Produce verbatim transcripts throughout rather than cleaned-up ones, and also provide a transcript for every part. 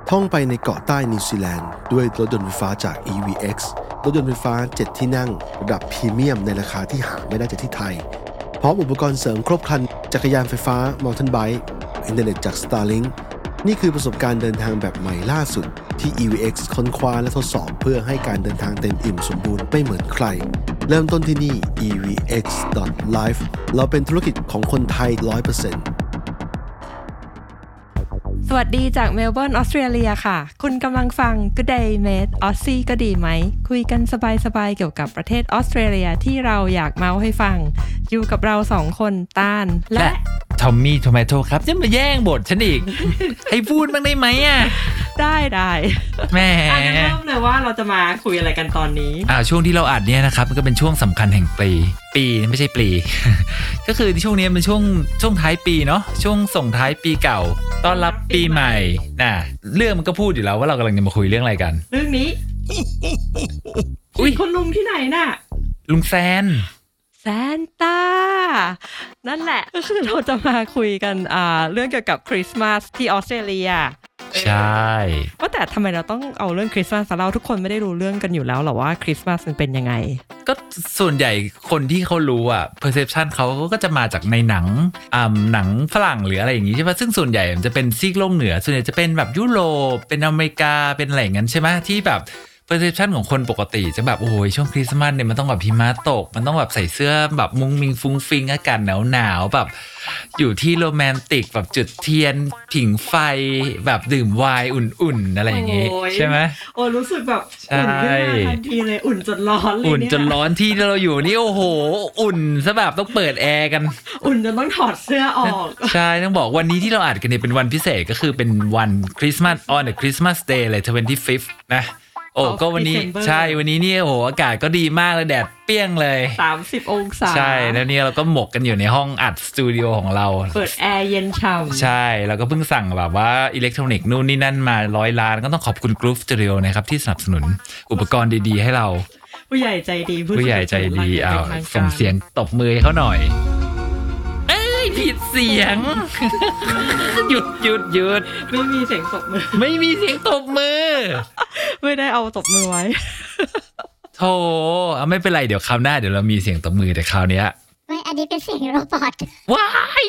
ท่องไปในเกาะใต้นิวซีแลนด์ด้วยรถยนต์ไฟฟ้าจาก อี วี เอ็กซ์ รถยนต์ไฟฟ้าเจ็ดที่นั่งระดับพรีเมียมในราคาที่หาไม่ได้จากที่ไทยพร้อมอุปกรณ์เสริมครบครันจักรยานไฟฟ้า Mountain Bike อินเทอร์เน็ตจาก Starlink นี่คือประสบการณ์เดินทางแบบใหม่ล่าสุดที่ อี วี เอ็กซ์ ค้นคว้าและทดสอบเพื่อให้การเดินทางเต็มอิ่มสมบูรณ์ไม่เหมือนใครเริ่มต้นที่นี่ อี วี เอ็กซ์ ดอท ไลฟ์ เราเป็นธุรกิจของคนไทย ร้อยเปอร์เซ็นต์สวัสดีจากเมลเบิร์นออสเตรเลียค่ะคุณกำลังฟัง Good Day Mate ออสซี่ก็ดีไหมคุยกันสบายๆเกี่ยวกับประเทศออสเตรเลียที่เราอยากเมาให้ฟังอยู่กับเราสองคนตาลและทอมมี่โทมัโตครับจะมาแย่งบทฉันอีก ให้พูดบ้างได้ไหมอ่ะได้ได้แม่เริ่มเลยว่าเราจะมาคุยอะไรกันตอนนี้อ่าช่วงที่เราอัดเนี่ยนะครับมันก็เป็นช่วงสำคัญแห่งปีปีไม่ใช่ปี ก็คือช่วงนี้เป็นช่วงช่วงท้ายปีเนาะช่วงส่งท้ายปีเก่าต้อนรับปีใหม่น่ะเรื่องมันก็พูดอยู่แล้วว่าเรากำลังจะมาคุยเรื่องอะไรกันเรื่องนี้อุ้ยคนลุงที่ไหนน่ะลุงแซนแซนต้านั่นแหละก็คือเราจะมาคุยกันอ่าเรื่องเกี่ยวกับคริสต์มาสที่ออสเตรเลียใช่ว่าแต่ทำไมเราต้องเอาเรื่องคริสต์มาสมาเล่าทุกคนไม่ได้รู้เรื่องกันอยู่แล้วหรอว่าคริสต์มาสมันเป็นยังไงก็ส่วนใหญ่คนที่เขารู้อ่ะ perception เขาก็จะมาจากในหนังอ่าหนังฝรั่งหรืออะไรอย่างงี้ใช่ป่ะซึ่งส่วนใหญ่มันจะเป็นซีกโลกเหนือส่วนใหญ่จะเป็นแบบยุโรปเป็นอเมริกาเป็นอะไรอย่างงั้นใช่ไหมที่แบบperception ของคนปกติจะแบบโอ้ยช่วงคริสต์มาสเนี่ยมันต้องแบบหิมะตกมันต้องแบบใส่เสื้อแบบมุ้งมิงฟุ้งฟิงอากาศหนาวๆแบบอยู่ที่โรแมนติกแบบจุดเทียนผิงไฟแบบดื่มไวน์อุ่นๆอะไรอย่างงี้ใช่ไหมโอ้รู้สึกแบบอุ่นขึ้นมาทันทีเลยอุ่นจนร้อนเลยเนี่ยอุ่นจนร้อนที่เราอยู่นี่โอ้โหอุ่นซะแบบต้องเปิดแอร์กันอุ่นจนต้องถอดเสื้อออกใช่ต้องบอกวันนี้ที่เราอัดกันเนี่ยเป็นวันพิเศษก็คือเป็นวันคริสต์มาส on the Christmas day เลย twenty-fifth นะโอ้ก็วันนี้ใช่วันนี้เนี่ยโอ้โหอากาศก็ดีมากเลยแดดเปรี้ยงเลยสามสิบองศาใช่แล้วเนี่ยเราก็หมกกันอยู่ในห้องอัดสตูดิโอของเราเปิดแอร์เย็นฉ่ำใช่แล้วก็เพิ่งสั่งแบบว่าอิเล็กทรอนิกส์นู่นนี่นั่นมาร้อยล้านก็ต้องขอบคุณ Groove Studio นะครับที่สนับสนุนอุปกรณ์ดีๆให้เราผู้ใหญ่ใจดีผู้ใหญ่ใจดีเอาส่งเสียงตบมือให้เขาหน่อยเอ้ยผิดเสียง หยุดหยุดหยุดไม่มีเสียงตบมือไม่มีเสียงตบมือไม่ได้เอาตบมือไว้โธ่เอาไม่เป็นไรเดี๋ยวคราวหน้าเดี๋ยวเรามีเสียงตบมือแต่คราวเนี้ยไม่อันนี้เป็นเสียงโรบอทว้าย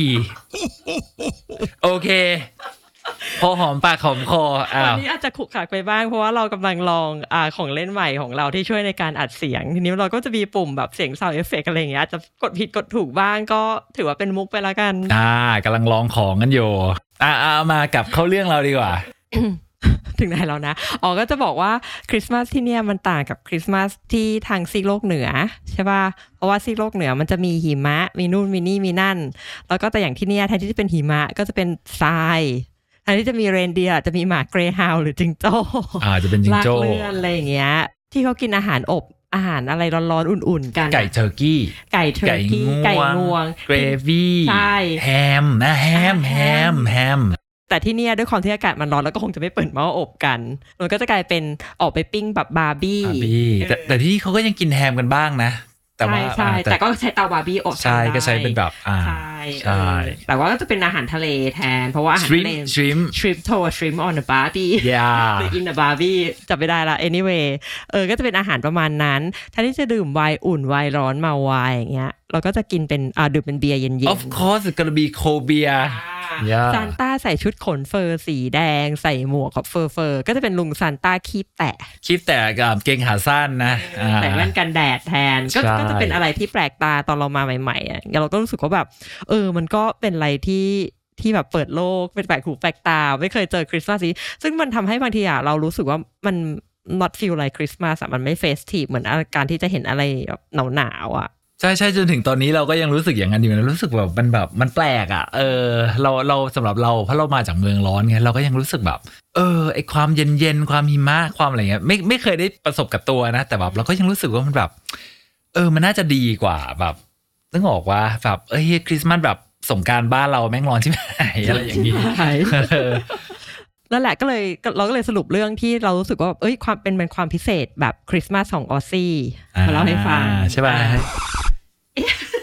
โอเคพอหอมปากหอมคออ้าววันนี้อาจจะขรุขระไปบ้างเพราะว่าเรากำลังลองอ่าของเล่นใหม่ของเราที่ช่วยในการอัดเสียงทีนี้เราก็จะมีปุ่มแบบเสียง sound effect อะไรอย่างเงี้ยจะกดผิดกดถูกบ้างก็ถือว่าเป็นมุกไปละกันอ่ากำลังลองของกันอยู่อ่าเอามากลับเข้าเรื่องเราดีกว่าถึงไหนแล้วนะอ๋อก็จะบอกว่าคริสต์มาสที่เนี่ยมันต่างกับคริสต์มาสที่ทางซีกโลกเหนือใช่ป่ะเพราะว่าซีกโลกเหนือมันจะมีหิมะมีนู่นมีนี่มีนั่นแล้วก็แต่อย่างที่เนี่ยแทนที่จะเป็นหิมะก็จะเป็นทรายอันนี้จะมีเรนเดียร์จะมีหมาเกรย์ฮาวด์หรือจิงโจ้อ่าจะเป็นจิงโจ้ลากเลื่อนอะไรอย่างเงี้ยที่เขากินอาหารอบอาหารอะไรร้อนๆอุ่นๆกันไก่เทอร์กี้ไก่เทอร์กี้ไก่งวงเกรวี่ใช่แฮมนะแฮมแฮมแฮมแต่ที่เนี่ยด้วยความที่อากาศมันร้อนแล้วก็คงจะไม่เปิดหม้ออบกันมันก็จะกลายเป็นออกไปปิ้งแบบบาร์บี้แต่แต่ที่เขาก็ยังกินแฮมกันบ้างนะแต่ว่าใช่แต่ก็ใช้เตาบาร์บี้อบใช่ก็ใช้เป็นแบบอ่าใช่แต่ว่าก็จะเป็นอาหารทะเลแทนเพราะว่าอาหารทะเล shrimp shrimp to shrimp on a barbie yeah in a barbie จับไม่ได้ละ anyway เออก็จะเป็นอาหารประมาณนั้นถ้าที่จะดื่มไวน์อุ่นไวน์ร้อนเมาไวน์อย่างเงี้ยเราก็จะกินเป็นอ่าดื่มเป็นเบียร์เย็นๆ of course it's gonna be cold beer ซานต้าใส่ชุดขนเฟอร์สีแดงใส่หมวกกับเฟอร์เฟอร์ก็จะเป็นลุงซานต้าคีบแตะคีบแตะกับเกงขาสั้นนะใส่แว่นกันแดดแทนก็จะเป็นอะไรที่แปลกตาตอนเรามาใหม่ๆอ่ะเราก็รู้สึกว่าแบบเออมันก็เป็นอะไรที่ที่แบบเปิดโลกเป็นแปลกหูแปลกตาไม่เคยเจอคริสต์มาสนี้ซึ่งมันทำให้บางทีอ่ะเรารู้สึกว่ามัน not feel like Christmas อ่ะมันไม่ festive เหมือนการที่จะเห็นอะไรแบบหนาวๆอ่ะใช่ใช่จนถึงตอนนี้เราก็ยังรู้สึกอย่างนั้นอยู่นะรู้สึกแบบมันแบบมันแปลกอ่ะเออเราเราสำหรับเราเพราะเรามาจากเมืองร้อนไงเราก็ยังรู้สึกแบบเออไอความเย็นเย็นความหิมะความอะไรเงี้ยไม่ไม่เคยได้ประสบกับตัวนะแต่แบบเราก็ยังรู้สึกว่ามันแบบเออมันน่าจะดีกว่าแบบต้องบอกว่าแบบเอ้ยคริสต์มาสแบบสงกรานต์บ้านเราแม่งร้อนใช่ไหมอะไรอย่างงี้นั่นแหละก็เลยเราก็เลยสรุปเรื่องที่เรารู้สึกว่าเอ้ยความเป็นเป็นความพิเศษแบบคริสต์มาสของออสซี่มาเล่าให้ฟังใช่ป่ะ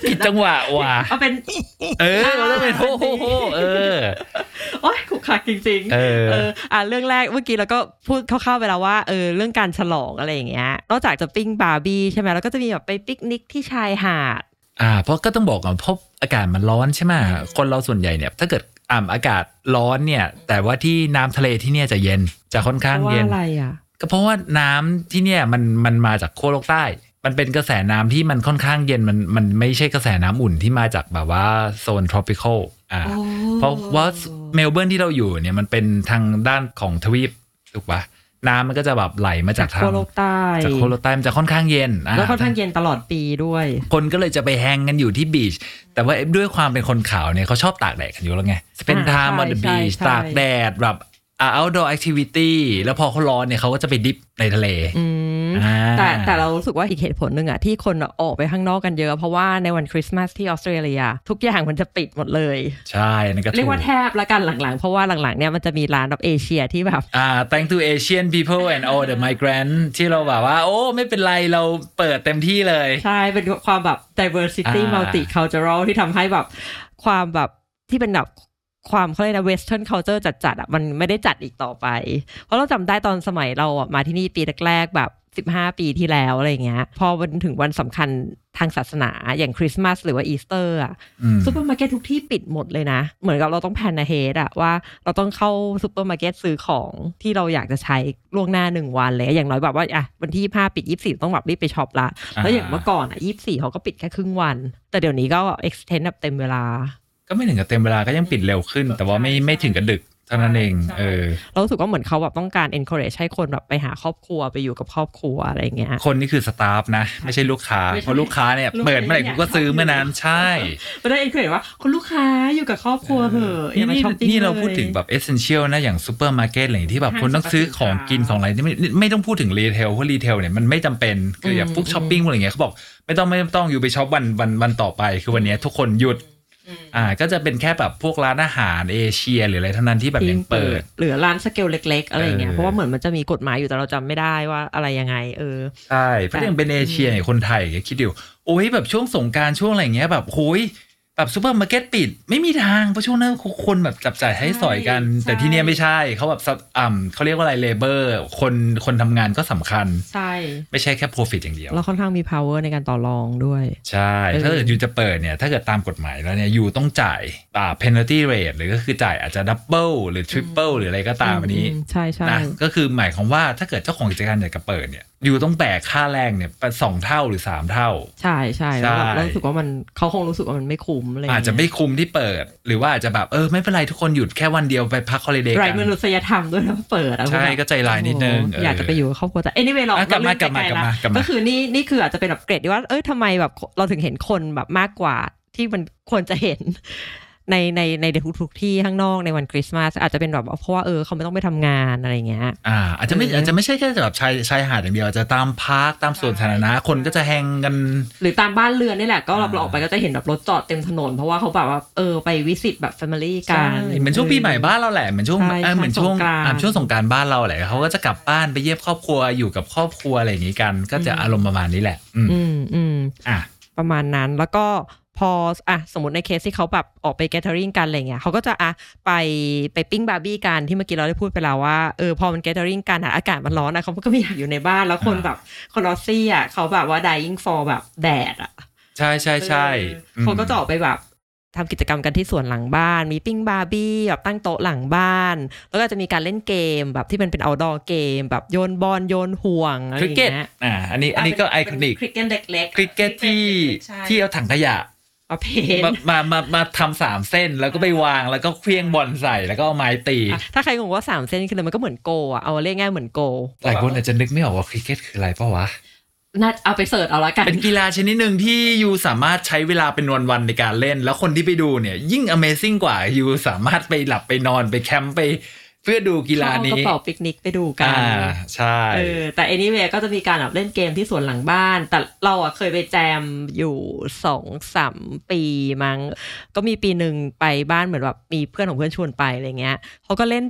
ผิดจังหวะว่ะเอาเป็นเออมันต้องเป็นโฮโฮโฮเออโอ๊ยขุกคักจริงๆเออเอออ่ะเรื่องแรกเมื่อกี้เราก็พูดคร่าวๆไปแล้วว่าเออเรื่องการฉลองอะไรอย่างเงี้ยนอกจากจะปิ้งบาร์บี้ใช่ไหมแล้วก็จะมีแบบไปปิกนิกที่ชายหาดอ่าเพราะก็ต้องบอกก่อนเพราะอากาศมันร้อนใช่ไหมคนเราส่วนใหญ่เนี่ยถ้าเกิดอ่าอากาศร้อนเนี่ยแต่ว่าที่น้ำทะเลที่เนี่ยจะเย็นจะค่อนข้างเย็นอะไรอ่ะก็เพราะว่าน้ำที่เนี่ยมันมันมาจากขั้วโลกใต้มันเป็นกระแสน้ำที่มันค่อนข้างเย็นมันมันไม่ใช่กระแสน้ำอุ่นที่มาจากแบบว่าโซน tropical อ่าเพราะว่าเมลเบิร์นที่เราอยู่เนี่ยมันเป็นทางด้านของทวีปถูกปะน้ำมันก็จะแบบไหลมาจากทางขั้วโลกใต้จากขั้วโลกใต้มันจะค่อนข้างเย็นแล้วค่อนข้างเย็นตลอดปีด้วยคนก็เลยจะไปแฮงกันอยู่ที่บีชแต่ว่าด้วยความเป็นคนขาวเนี่ยเขาชอบตากแดดกันอยู่แล้วไง spend time on the beach ตากแดดแบบoutdoor activity แล้วพอเขาร้อนเนี่ยเขาก็จะไปดิฟในทะเลแต่แต่เรารู้สึกว่าอีกเหตุผลหนึ่งอะที่คนออกไปข้างนอกกันเยอะเพราะว่าในวันคริสต์มาสที่ออสเตรเลียทุกอย่างมันจะปิดหมดเลยใช่นั่นก็เรียกว่าแทบละกันหลังๆเพราะว่าหลังๆเนี่ยมันจะมีร้านแบบเอเชียที่แบบอ่า thank to Asian people and all the migrants ที่เราแบบว่าโอ้ไม่เป็นไรเราเปิดเต็มที่เลยใช่เป็นความแบบ diversity multicultural ที่ทำให้แบบความแบบที่เป็นแบบความเขาเรียกนะ Western culture จัดๆอ่ะมันไม่ได้จัดอีกต่อไปเพราะเราจำได้ตอนสมัยเราอ่ะมาที่นี่ปีแรกๆแบบสิบห้าปีที่แล้วอะไรเงี้ยพอวันถึงวันสำคัญทางศาสนาอย่างคริสต์มาสหรือว่าอีสเตอร์อ่ะซุปเปอร์มาร์เก็ตทุกที่ปิดหมดเลยนะเหมือนกับเราต้องแพลนอะเฮดอ่ะว่าเราต้องเข้าซุปเปอร์มาร์เก็ตซื้อของที่เราอยากจะใช้ล่วงหน้าหนึ่งวันเลยอย่างน้อยแบบว่าอ่ะวันที่ยี่สิบห้าปิดยี่สิบสี่ต้องแบบรีบไปช็อปละแล้วอย่างเมื่อก่อนอ่ะยี่สิบสี่เขาก็ปิดแค่ครึ่งวันแต่เดี๋ยวนี้ก็ extend แบบเต็มเวลาก็ไม่ถึงกับเต็มเวลาก็ยังปิดเร็วขึ้นแต่ว่าไม่ไม่ถึงกับดึกเท่านั้นเองเออเรารู้สึกว่าเหมือนเขาแบบต้องการ encourage ให้คนแบบไปหาครอบครัวไปอยู่กับครอบครัวอะไรเงี้ยคนนี่คือสตาฟนะไม่ใช่ลูกค้าเพราะลูกค้าเนี่ยเปิดเมื่อไหร่กูก็ซื้อเมื่อนั้นใช่ไม่ได้ encourage ว่าคนลูกค้าอยู่กับครอบครัวเถอะอย่ามาช้อปปิ้งนี่เราพูดถึงแบบ essential นะอย่างซูเปอร์มาร์เก็ตอะไรที่แบบคนต้องซื้อของกินของอะไรที่ไม่ไม่ต้องพูดถึงรีเทลเพราะรีเทลเนี่ยมันไม่จำเป็นคืออย่างพวกช้อปปิ้งอะไรเงี้ยเขาบอกไม่ต้องไม่ต้องอยู่ไปช็อปวันวันวันต่อไปคือวันนี้ทุกคนหยุดอ่าก็จะเป็นแค่แบบพวกร้านอาหารเอเชียหรืออะไรเท่านั้นที่แบบยังเปิดหรือร้านสเกลเล็กๆอะไรเงี้ยเพราะว่าเหมือนมันจะมีกฎหมายอยู่แต่เราจำไม่ได้ว่าอะไรยังไงเออใช่เพราะยังเป็นเอเชียเนี่ยคนไทยคิดดูโอ้ยแบบช่วงสงกรานต์ช่วงอะไรเงี้ยแบบโอ้ยแบบซูเปอร์มาร์เก็ตปิดไม่มีทางเพราะช่วงนั้นคนแบบจับจ่ายให้สอยกันแต่ที่นี่ไม่ใช่เขาแบบอ่าเขาเรียกว่าอะไรเลเบอร์คนคนทำงานก็สำคัญใช่ไม่ใช่แค่ profit อย่างเดียวแล้วค่อนข้างมี power ในการต่อรองด้วยใช่ถ้าเกิดยูจะเปิดเนี่ยถ้าเกิดตามกฎหมายแล้วเนี่ยยูต้องจ่ายอ่า penalty rate หรือก็คือจ่ายอาจจะ double หรือ triple หรืออะไรก็ตามอันนี้ใช่ใช่นะก็คือหมายความว่าถ้าเกิดเจ้าของกิจการอยากจะเปิดเนี่ยยูต้องแบกค่าแรงเนี่ยไปสองเท่าหรือสามเท่าใช่ใช่แล้วรู้สึกว่ามันเขาคงรู้สึกว่ามันไม่คุ้มอะไรอาจจะไม่คุ้มที่เปิดหรือว่าอาจจะแบบเออไม่เป็นไรทุกคนหยุดแค่วันเดียวไปพักฮอลิเดย์กันไร้มนุษยธรรมด้วยนะเปิดใช่ก็ใจร้ายนิดนึงอยากจะไปอยู่กับครอบครัวแต่ anyway เรากลับมากลับมากลับมาก็คือนี่นี่คืออาจจะเป็นแบบเกรดที่ว่าเอ้ยทำไมแบบเราถึงเห็นคนแบบมากกว่าที่มันควรจะเห็นในในในทุกๆที่ข้างนอกในวันคริสต์มาสอาจจะเป็นแบบเพราะว่าเออเขาไม่ต้องไปทำงานอะไรเงี้ยอ่าอาจจะไม่อาจจะไม่ใช่แค่แบบชายชายหาดอย่างเดียวอาจจะตามพาร์คตามสวนสาธารณะคนก็จะแฮงกันหรือตามบ้านเรือนนี่แหละก็เราออกไปก็จะเห็นแบบรถจอดเต็มถนนเพราะว่าเขาแบบว่าเออไปวิสิตแบบแฟมิลี่กันเหมือนช่วงปีใหม่บ้านเราแหละเหมือนช่วงเหมือนช่วงช่วงสงกรานต์บ้านเราแหละเขาก็จะกลับบ้านไปเยี่ยมครอบครัวอยู่กับครอบครัวอะไรอย่างงี้กันก็จะอารมณ์ประมาณนี้แหละอืมอืมอ่ะประมาณนั้นแล้วก็พออ่ะสมมติในเคสที่เขาแบบออกไปแกเทอริงกันอะไรเงี้ยเขาก็จะอ่ะไปไปปิ้งบาร์บี้กันที่เมื่อกี้เราได้พูดไปแล้วว่าเออพอมันแกเทอริงกันอ่ะอากาศมันร้อนนะเขาก็ไม่อยากอยู่ในบ้านแล้วคนแบบคนออสซี่อ่ะเขาแบบว่า dying for แบบแดดอ่ะใช่ใช่ใช่เขาก็จะออกไปแบบทำกิจกรรมกันที่สวนหลังบ้านมีปิ้งบาร์บี้แบบตั้งโต๊ะหลังบ้านแล้วก็จะมีการเล่นเกมแบบที่มันเป็น outdoor เกมแบบโยนบอลโยนห่วงอะไรอย่างเงี้ยอ่าอันนี้อันนี้ก็ไอคอนิกคริกเก็ตเล็กๆคริกเก็ตที่ที่เอาถังขยะมามามามาทำสามเส้นแล้วก็ไปวางแล้วก็เคลี้ยงบอลใส่แล้วก็เอาไม้ตีถ้าใครงงว่าสามเส้นคือมันก็เหมือนโกอ่ะเอาเล่นง่ายเหมือนโกหลายคนอาจจะนึกไม่ออกว่าคริกเก็ตคืออะไรป่ะวะน่าเอาไปเสิร์ชเอาละกันเป็นกีฬาชนิดหนึ่งที่ยูสามารถใช้เวลาเป็นวันๆในการเล่นแล้วคนที่ไปดูเนี่ยยิ่ง Amazing กว่ายูสามารถไปหลับไปนอนไปแคมป์ไปเพื่อดูกีฬานี้ก็เป่าปิกนิกไปดูกันอ่าใช่เออแต่ anyway ก็จะมีการแบบเล่นเกมที่สวนหลังบ้านแต่เราอ่ะเคยไปแจมอยู่ สองถึงสาม ปีมั้งก็มีปีนึงไปบ้านเหมือนแบบมีเพื่อนของเพื่อนชวนไปอะไรเงี้ยเขาก็เล่นแบบ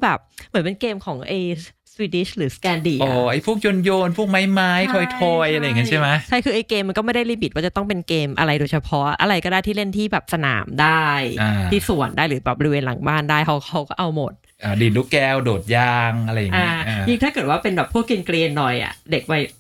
เหมือนเป็นเกมของไอ้สวีดิชหรือสแกนดิอ๋อไอ้พวกโยนโยนพวกไม้ไม้ทอยทอยอะไรอย่างเงี้ยใช่ไหมใช่คือไอ้เกมมันก็ไม่ได้ลิมิตว่าจะต้องเป็นเกมอะไรโดยเฉพาะอะไรก็ได้ที่เล่นที่แบบสนามได้ที่สวนได้หรือแบบบริเวณหลังบ้านได้เขาเขาก็เอาหมดอ่าดีดลูกแก้วโดดยางอะไรอย่างเงี้ยยิ่งถ้าเกิดว่าเป็นแบบพวกเกรียนๆหน่อยอ่ะเด็กวัย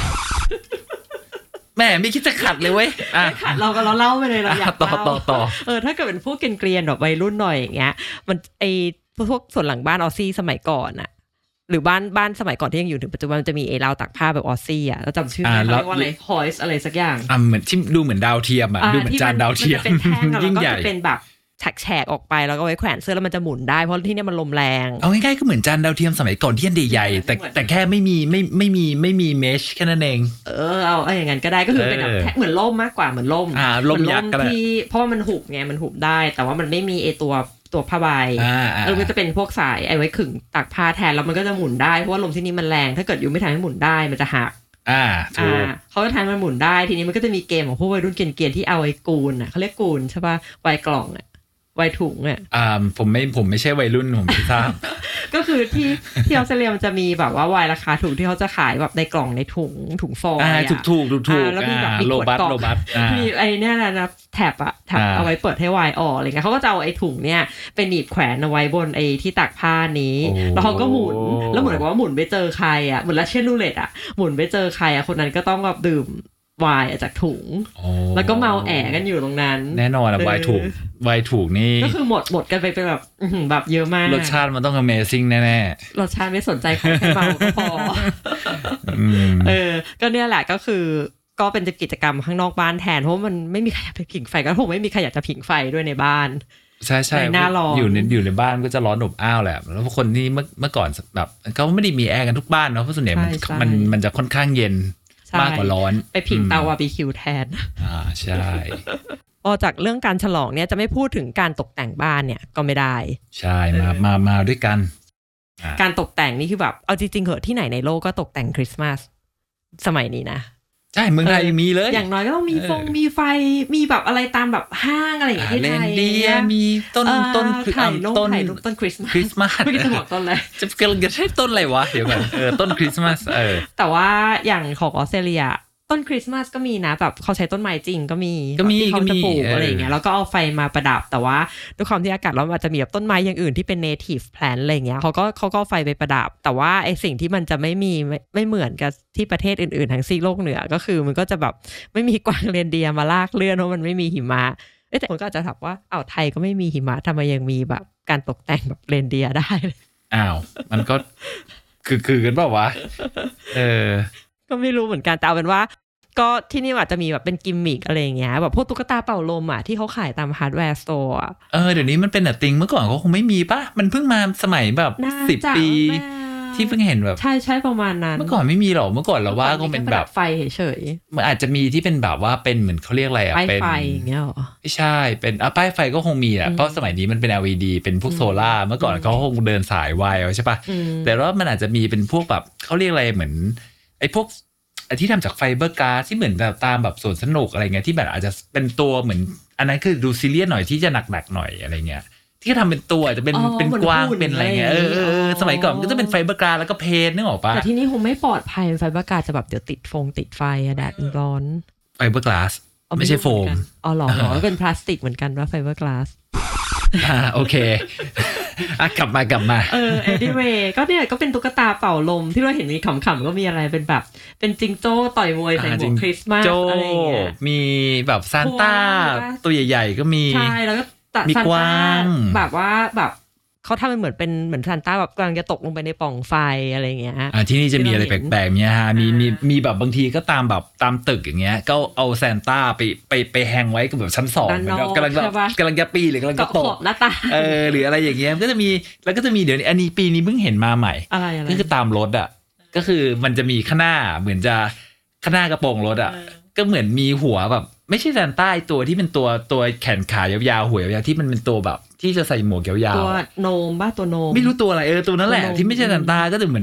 แม่ไม่คิดจะขัดเลยเว้ยไม่ขัดเราก็เราเล่าไปเลยเราอยากต่อต่อต่อเออถ้าเกิดเป็นพวกเกรียนๆแบบวัยรุ่นหน่อยอย่างเงี้ยมันไอพวกส่วนหลังบ้านออซี่สมัยก่อนอ่ะหรือบ้านบ้านสมัยก่อนที่ยังอยู่ถึงปัจจุบันมันจะมีไอ้ราวตักผ้าแบบออซี่อ่ะเราจำชื่อไม่ได้ว่าอะไรฮอยส์อะไรสักอย่างอ่าเหมือนที่ดูเหมือนดาวเทียมอ่ะดูเหมือนจานดาวเทียมยิ่งใหญ่เป็นแบบแฉกๆออกไปแล้วก็ไว้แขวนเสื้อแล้วมันจะหมุนได้เพราะที่นี่มันลมแรงเอาง่ายๆก็เหมือนจานดาวเทียมสมัยก่อนที่อันใหญ่ๆแต่แต่แค่ไม่มีไม่ไม่มีไม่มีเมชแค่นั้นเองเออเอาเอาอย่างนั้นก็ได้ก็คือเป็นแบบเหมือนล่มมากกว่าเหมือนล่มอ่าล่มยักษ์ก็ได้ที่เพราะว่ามันหุบไงมันหุบได้แต่ว่ามันไม่มีไอตัวตัวผ้าใบเออมันจะเป็นพวกสายไอไว้ขึงตากผ้าแทนแล้วมันก็จะหมุนได้เพราะว่าลมที่นี่มันแรงถ้าเกิดอยู่ไม่ทำให้หมุนได้มันจะหักอ่าถูกเขาจะทำมันหมุนได้ทีนี้มันก็จะมีเกมของพวกวัยรุ่นเกรียนๆที่เอาไอ้กูนอ่ะเขาเรียกกูนใช่ป่ะไวกล่องอ่ะไวถุงอ่ะอ่าผมไม่ผมไม่ใช่วัยรุ่นผมไม่ทราบก็คือที่ที่ออสเตรเลียมันจะมีแบบว่าไวน์ราคาถูกที่เขาจะขายแบบในกล่องในถุงถุงฟอยล์อ่ะถูกถูกถูกถูกแล้วมีแบบมีขวดกล่องมีไอ้เนี่ยนะแถบอะแถบเอาไว้เปิดให้ไวน์ออกอะไรเงี้ยเขาก็จะเอาไอ้ถุงเนี่ยไปหนีบแขวนเอาไว้บนไอ้ที่ตักผ้านี้แล้วเขาก็หมุนแล้วเหมือนกับว่าหมุนไปเจอใครอะเหมือนลัชเชนรูเล็ตอะหมุนไปเจอใครอะคนนั้นก็ต้องแบบดื่มวายจากถุงแล้วก็เมาแอะกันอยู่ตรงนั้นแน่นอนอะวายถูกวายถูกนี่ก็คือหมดหมดกันไปเป็นแบบแบบเยอะมากรสชาติมันต้อง Amazing แน่ๆรสชาติไม่สนใจของแค่เมาก็พอเออก็เนี่ยแหละก็คือก็เป็นกิจกรรมข้างนอกบ้านแทนเพราะมันไม่มีใครอยากไปผิงไฟก็คงไม่มีใครอยากจะผิงไฟด้วยในบ้านใช่ใช่อยู่ในอยู่ในบ้านก็จะร้อนอบอ้าวแหละแล้วคนที่เมื่อเมื่อก่อนแบบเขาไม่ได้มีแอร์กันทุกบ้านเนาะเพราะส่วนใหญ่มันมันมันจะค่อนข้างเย็นมากกว่าร้อนไปผิงเตาบาร์บีคิวแทนอ่าใช่พอจากเรื่องการฉลองเนี่ยจะไม่พูดถึงการตกแต่งบ้านเนี่ยก็ไม่ได้ใช่มามามาด้วยกันการตกแต่งนี่คือแบบเอาจริงๆเหอะที่ไหนในโลกก็ตกแต่งคริสต์มาสสมัยนี้นะใช่เมืองไทยมีเลยอย่างน้อยก็ต้องมีฟงมีไฟมีแบบอะไรตามแบบห้างอะไรอย่างเงี้ยที่ไทยเนี่ยมีต้นต้นคือต้นต้นคริสต์มาสคริสต์มาสไม่ได้จะบอกต้นอะไรจะกำลังจะใช้ต้นอะไรวะเดี๋ยวก่อนเออต้นคริสต์มาสเออแต่ว่าอย่างของออสเตรเลียต้นคริสต์มาสก็มีนะแบบเขาใช้ต้นไม้จริงก็มีที่เขาจะปลูกอะไรอย่างเงี้ยแล้วก็เอาไฟมาประดับแต่ว่าด้วยความที่อากาศร้อนอาจจะมีแบบต้นไม้อย่างอื่นที่เป็น native plant อะไรอย่างเงี้ยเขาก็เขาก็ไฟไปประดับแต่ว่าไอสิ่งที่มันจะไม่มีไม่ไม่เหมือนกับที่ประเทศอื่นๆทั้งซีกโลกเหนือก็คือมันก็จะแบบไม่มีกวางเรนเดียร์มาลากเลื่อนเพราะมันไม่มีหิมะแต่คนก็อาจจะถามว่าอ้าวไทยก็ไม่มีหิมะทำไมยังมีแบบการตกแต่งแบบเรนเดียร์ได้อ้าวมันก็คือคือกันเปล่าวะเออก็ไม่รู้เหมือนกันแต่เอาเป็นว่าก็ที่นี่อาจจะมีแบบเป็นกิมมิกอะไรอย่างเงี้ยแบบพวกตุ๊กตาเป่าลมอ่ะที่เขาขายตามฮาร์ดแวร์สโตร์เออเดี๋ยวนี้มันเป็นอะติงเมื่อก่อนเขาคงไม่มีป่ะมันเพิ่งมาสมัยแบบสิบปีที่เพิ่งเห็นแบบใช่ใช่ประมาณนั้นเมื่อก่อนไม่มีหรอกเมื่อก่อนเราว่าก็เป็นแบบไฟเฉยๆมันอาจจะมีที่เป็นแบบว่าเป็นเหมือนเขาเรียกอะไรอ่ะเป็นไฟอย่างเงี้ยหรอไม่ใช่เป็นอ่ะป้ายไฟก็คงมีอ่ะเพราะสมัยนี้มันเป็น แอล อี ดี เป็นพวกโซล่าเมื่อก่อนเขาคงเดินสายวายใช่ป่ะแต่ว่ามันอาจจะมีเป็นพวกแบบเขาเรียกอะไรเหมือนไอ้พวกที่ทำจากไฟเบอร์การ์ดที่เหมือนแบบตามแบบสวนสนุกอะไรเงี้ยที่แบบอาจจะเป็นตัวเหมือนอันนั้นคือดูซีเรียสหน่อยที่จะหนักๆหน่อยอะไรเงี้ยที่ทำเป็นตัวจะเป็นเป็นกวางเป็นอะไรเงี้ยเออสมัยก่อนก็จะเป็นไฟเบอร์การ์ดแล้วก็เพนนึกออกปะแต่ที่นี่คงไม่ปลอดภัยไฟเบอร์การ์ดจะแบบเดี๋ยวติดฟงติดไฟแดดร้อนไฟเบอร์กลาสไม่ใช่โฟมอ๋อหรอเป็นพลาสติกเหมือนกันว่าไฟเบอร์กลาสอ่าโอเคอ่ะกลับมากลับมาเออ anyway ก็เนี่ยก็เป็นตุ๊กตาเป่าลมที่เราเห็นมีขำๆก็มีอะไรเป็นแบบเป็นจิงโจ้ต่อยมวยใส่หมวกคริสต์มาสอะไรอย่างเงี้ยมีแบบซานต้าตัวใหญ่ๆก็มีใช่แล้วก็มีกวางแบบว่าแบบเขาทำเป็นเหมือนเป็นเหมือนซานต้าแบบกำลังจะตกลงไปในปล่องไฟอะไรเงี้ยอ่าที่นี่จะมีอะไรแปลกๆเนี่ยฮะมีมีมีแบบบางทีก็ตามแบบตามตึกอย่างเงี้ยก็เอาซานต้าไปไปไปแฮงไว้กับแบบชั้นสองเหมือนกำลังแบบกำลังจะปีหรือกำลังจะตกหน้าตาเออหรืออะไรอย่างเงี้ยก็จะมีแล้วก็จะมีเดี๋ยวนี้อันนี้ปีนี้เพิ่งเห็นมาใหม่ก็คือตามรถอ่ะก็คือมันจะมีข้างหน้าเหมือนจะข้างหน้ากระโปรงรถอ่ะก็เหมือนมีหัวแบบไม่ใช่ซานต้าตัวที่เป็นตัวตัวแขนขายาวๆหัวยาวๆที่มันเป็นตัวแบบที่จะใส่หมวกยาวๆตัวโนมบ้าตัวโนมไม่รู้ตัวอะไรเออตัวนั้นแหละที่ไม่ใช่ซานต้าก็จะเหมือนแบบ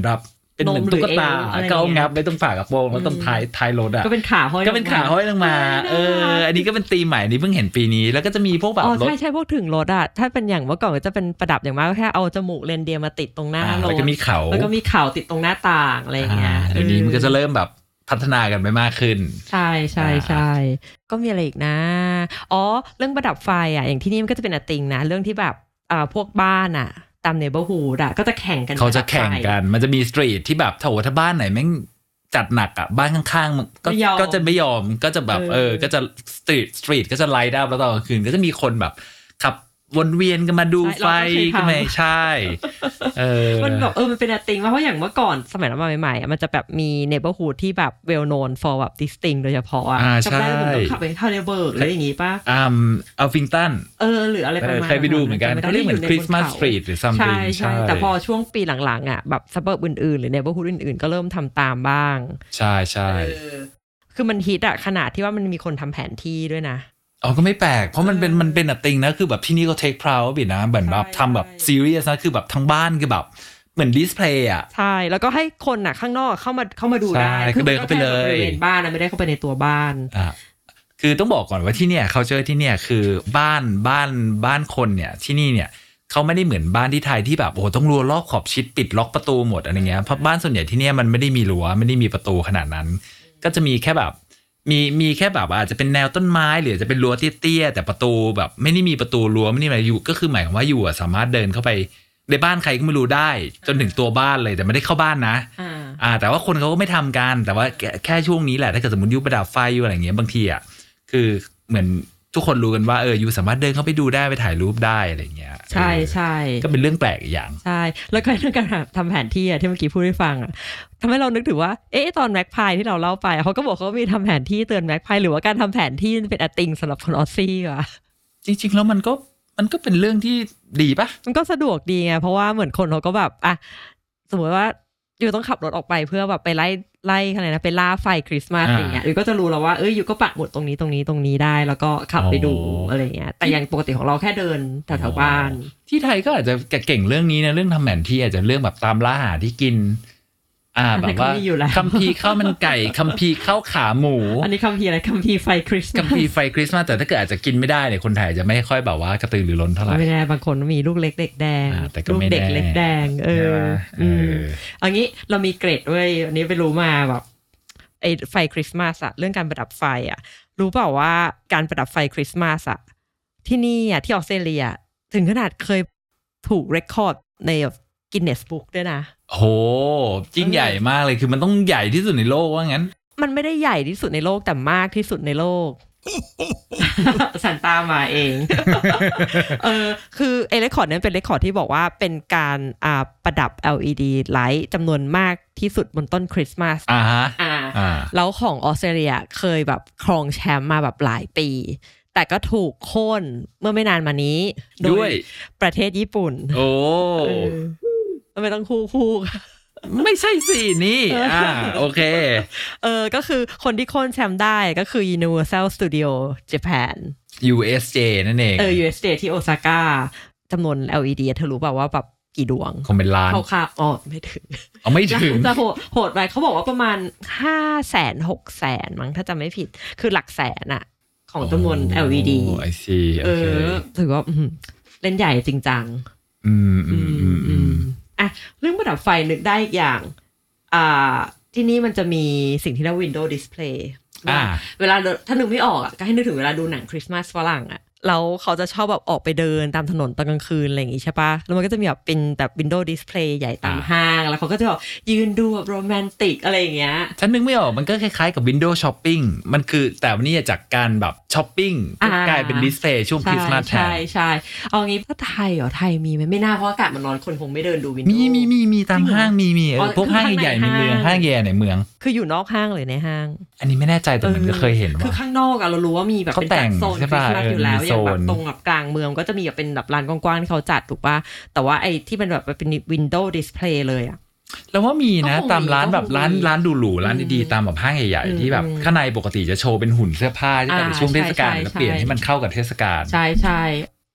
เป็นเหมือนตุ๊กตาก็เอางับไว้ตรงฝากระโปรงแล้วตรงท้ายท้ายรถอ่ะก็เป็นขาห้อยก็เป็นขาห้อยลงมาเอออันนี้ก็เป็นธีมใหม่นี่เพิ่งเห็นปีนี้แล้วก็จะมีพวกแบบรถใช่ใช่พวกถึงรถอ่ะถ้าเป็นอย่างเมื่อก่อนก็จะเป็นประดับอย่างมากก็แค่เอาจมูกเรนเดียร์มาติดตรงหน้ารถแล้วก็มีเขาแล้วก็มีเขาติดตรงหน้าต่างอะไรอย่างเงี้ยเดี๋ยวนี้มันก็จะเริ่มแบบพัฒนากันไปมากขึ้นใช่ใช่ใช่ก็มีอะไรอีกนะอ๋อเรื่องประดับไฟอ่ะอย่างที่นี่มันก็จะเป็นอะติงนะเรื่องที่แบบอ่าพวกบ้านอ่ะตามเนเบอร์ฮูดอ่ะก็จะแข่งกันเขาจะแข่งกันมันจะมีสตรีทที่แบบถ้าถ้าบ้านไหนแม่งจัดหนักอ่ะบ้านข้างๆก็ก็จะไม่ยอมก็จะแบบเออก็จะสตรีทสตรีทก็จะไลท์อัพแล้วตอนกลางคืนก็จะมีคนแบบขับวนเวียนกันมาดูไฟก็ไม่ใช่เออมันแบบเออมันเป็นอะติงเพราะอย่างเมื่อก่อนสมัยเรามาใหม่ๆมันจะแบบมีเนเบอร์ฮูดที่แบบ well known for แบบ distinct โดยเฉพาะอ่ะจำได้ผมต้องขับไปทาวเนเบิร์กอะไรอย่างงี้ป่ะอ่าอัลฟิงตันเออหรืออะไรประมาณเคยไปดูเหมือนกันเขาเรียกเหมือนคริสต์มาสสตรีทหรือ something ใช่แต่พอช่วงปีหลังๆอ่ะแบบซับเบิร์บอื่นๆหรือเนเบอร์ฮูดอื่นๆก็เริ่มทำตามบ้างใช่ใช่คือมันฮิตอ่ะขนาดที่ว่ามันมีคนทำแผนที่ด้วยนะอ๋อก็ไม่แปลกเพราะมันเป็นมันเป็นอะติงนะคือแบบที่นี่ก็เทคพราวบิดนะเหมือนแบบทำแบบซีเรียสนะคือแบบทั้งบ้านคือแบบเหมือนดิสเพลย์อ่ะใช่แล้วก็ให้คนอ่ะข้างนอกเข้ามาเข้ามาดูได้คือเดินเข้าไปเลยบริเวณบ้านนะไม่ได้เข้าไปในตัวบ้านอ่ะคือต้องบอกก่อนว่าที่เนี่ยเขาเจอที่เนี่ยคือบ้านบ้านบ้านคนเนี่ยที่นี่เนี่ยเขาไม่ได้เหมือนบ้านที่ไทยที่แบบโอ้ต้องรั้วรอบขอบชิดปิดล็อกประตูหมดอะไรเงี้ยเพราะบ้านส่วนใหญ่ที่เนี่ยมันไม่ได้มีรั้วไม่ได้มีประตูขนาดนั้นก็จะมีแค่แบบมีมีแค่แบบอาจจะเป็นแนวต้นไม้หรือจะเป็นรั้วเตี้ยๆแต่ประตูแบบไม่ได้มีประตูรั้วไม่ได้อะไรอยู่ก็คือหมายความว่าอยู่สามารถเดินเข้าไปในบ้านใครก็ไม่รู้ได้จนถึงตัวบ้านเลยแต่ไม่ได้เข้าบ้านนะอ่าแต่ว่าคนเขาก็ไม่ทำกันแต่ว่าแค่ช่วงนี้แหละถ้าเกิดสมมติยุประดับไฟอยู่อะไรเงี้ยบางทีอ่ะคือเหมือนทุกคนรู้กันว่าเอออยู่สามารถเดินเข้าไปดูได้ไปถ่ายรูปได้อะไรเงี้ยใช่ใช่ก็เป็นเรื่องแปลกอีกอย่างใช่แล้วก็เรื่องการทำแผนที่อ่ะที่เมื่อกี้พูดให้ฟังอ่ะทำให้เรานึกถึงว่าเอ๊ะตอนแม็กพายที่เราเล่าไปเขาก็บอกเขามีทำแผนที่เตือนแม็กพายหรือว่าการทำแผนที่เป็นอะติงสำหรับคนออสซี่อ่ะจริงๆแล้วมันก็มันก็เป็นเรื่องที่ดีปะมันก็สะดวกดีไงเพราะว่าเหมือนคนเขาก็แบบอ่ะสมมติว่าอยู่ต้องขับรถออกไปเพื่อแบบไปไล่ไล่อะไรนะไปล่าไฟคริสต์มาสอย่างเงี้ยอยู่ก็จะรู้แล้วว่าเอ้ยอยู่ก็ปักหมุดตรงนี้ตรงนี้ตรงนี้ได้แล้วก็ขับไปดูอะไรเงี้ยแต่อย่างปกติของเราแค่เดินแถวๆบ้านที่ไทยก็อาจจะเก่งเรื่องนี้นะเรื่องทำแผนที่อาจจะเรื่องแบบตามล่าหาที่กินอ่าแบบว่าคัมภีร์ข้าวมันไก่คัมภีร์ข้าวขาหมูอันนี้คัมภีร์อะไรคัมภีร์ไฟคริสต์คัมภีร์ไฟคริสต์มาสแต่ถ้าเกิดอาจจะกินไม่ได้เนี่ยคนไทยจะไม่ค่อยแบบว่ากระตือรือร้นเท่าไหร่ไม่แน่บางคนมีลูกเล็กเด็กแดงลูกเด็กเล็กแดงเอออืมอันนี้เรามีเกรดด้วยอันนี้ไปรู้มาแบบไอ้ไฟคริสต์มาสอะเรื่องการประดับไฟอะรู้เปล่าว่าการประดับไฟคริสต์มาสอะที่นี่อะที่ออสเตรเลียถึงขนาดเคยถูกเรคคอร์ดในกินเนสบุ๊กด้วยนะโหยิ่งใหญ่มากเลยคือมันต้องใหญ่ที่สุดในโลกว่างั้นมันไม่ได้ใหญ่ที่สุดในโลกแต่มากที่สุดในโลก สันตามาเอง เออคือไอ้เรคคอร์ดนั้นเป็นเรคคอร์ดที่บอกว่าเป็นการอ่าประดับ แอล อี ดี ไลท์จำนวนมากที่สุดบนต้นคริสต์มาสอ่าฮะอ่าแล้วของออสเตรเลียเคยแบบครองแชมป์มาแบบหลายปีแต่ก็ถูกโค่นเมื่อไม่นานมานี้โดยประเทศญี่ปุ่นโอ้ไม่ต้องคู่คู่ไม่ใช่สินี่อ่าโอเคเออก็คือคนที่โค่นแชมป์ได้ก็คือ Universal Studio Japan ยู เอส เจ นั่นเองเออ ยู เอส เจ ที่โอซาก้าจำนวน แอล อี ดี เธอรู้เปล่าว่าแบบกี่ดวงคงเป็นล้านเขาค่ะอ๋อไม่ถึงอ๋อไม่ถึงจะโหดโหดไปเขาบอกว่าประมาณ ห้าแสนหกแสน มั้งถ้าจำไม่ผิดคือหลักแสนอะของจำนวน แอล อี ดีโอ้ I see เออถือว่าเล่นใหญ่จริงจังอืมอืมอืมอืมอ่ะเรื่องประดับไฟนึกได้อีกอย่างอ่าที่นี่มันจะมีสิ่งที่เรียก Window Display อ่าเวลาถ้านึกไม่ออกอ่ะก็ให้นึกถึงเวลาดูหนังคริสต์มาสฝรั่งอ่ะแล้วเขาจะชอบแบบออกไปเดินตามถนนตอนกลางคืนอะไรอย่างงี้ใช่ปะแล้วมันก็จะมีแบบเป็นแบบ Window Display ใหญ่ตามห้างแล้วเขาก็จะแบบยืนดูแบบโรแมนติกอะไรอย่างเงี้ยฉันนึกไม่ออกมันก็คล้ายๆกับ Window Shopping มันคือแต่วันนี้จากการแบบช้อปปิ้งกลายเป็นดิสเพลย์ช่วงคริสต์มาสแทนใช่ใช่เอางี้ถ้าไทยเหรอไทยมีไหมไม่น่าเพราะอากาศมันร้อนคนคงไม่เดินดู Window มีมีมีมีตามห้างมีมีพวกห้างใหญ่ๆในเมืองห้างใหญ่ในเมืองคืออยู่นอกห้างเลยในห้างอันนี้ไม่แน่ใจแต่มันก็เคยเห็นว่าคือข้างนอกอะเรารู้ว่ามีแบบเป็นจัดโซนคริสต์มาสอยู่แล้วอย่างแบบตรงแบบกลางเมืองก็จะมีแบบเป็นแบบลานกว้างๆที่เขาจัดถูกป่ะแต่ว่าไอ้ที่เป็นแบบเป็น Window Display เลยอะแล้วว่ามีนะตามร้านแบบร้านร้านดูหรูร้านดีๆตามแบบห้างใหญ่ๆที่แบบข้างในปกติจะโชว์เป็นหุ่นเสื้อผ้าที่แบบช่วงเทศกาลแล้วเปลี่ยนให้มันเข้ากับเทศกาลใช่ใช่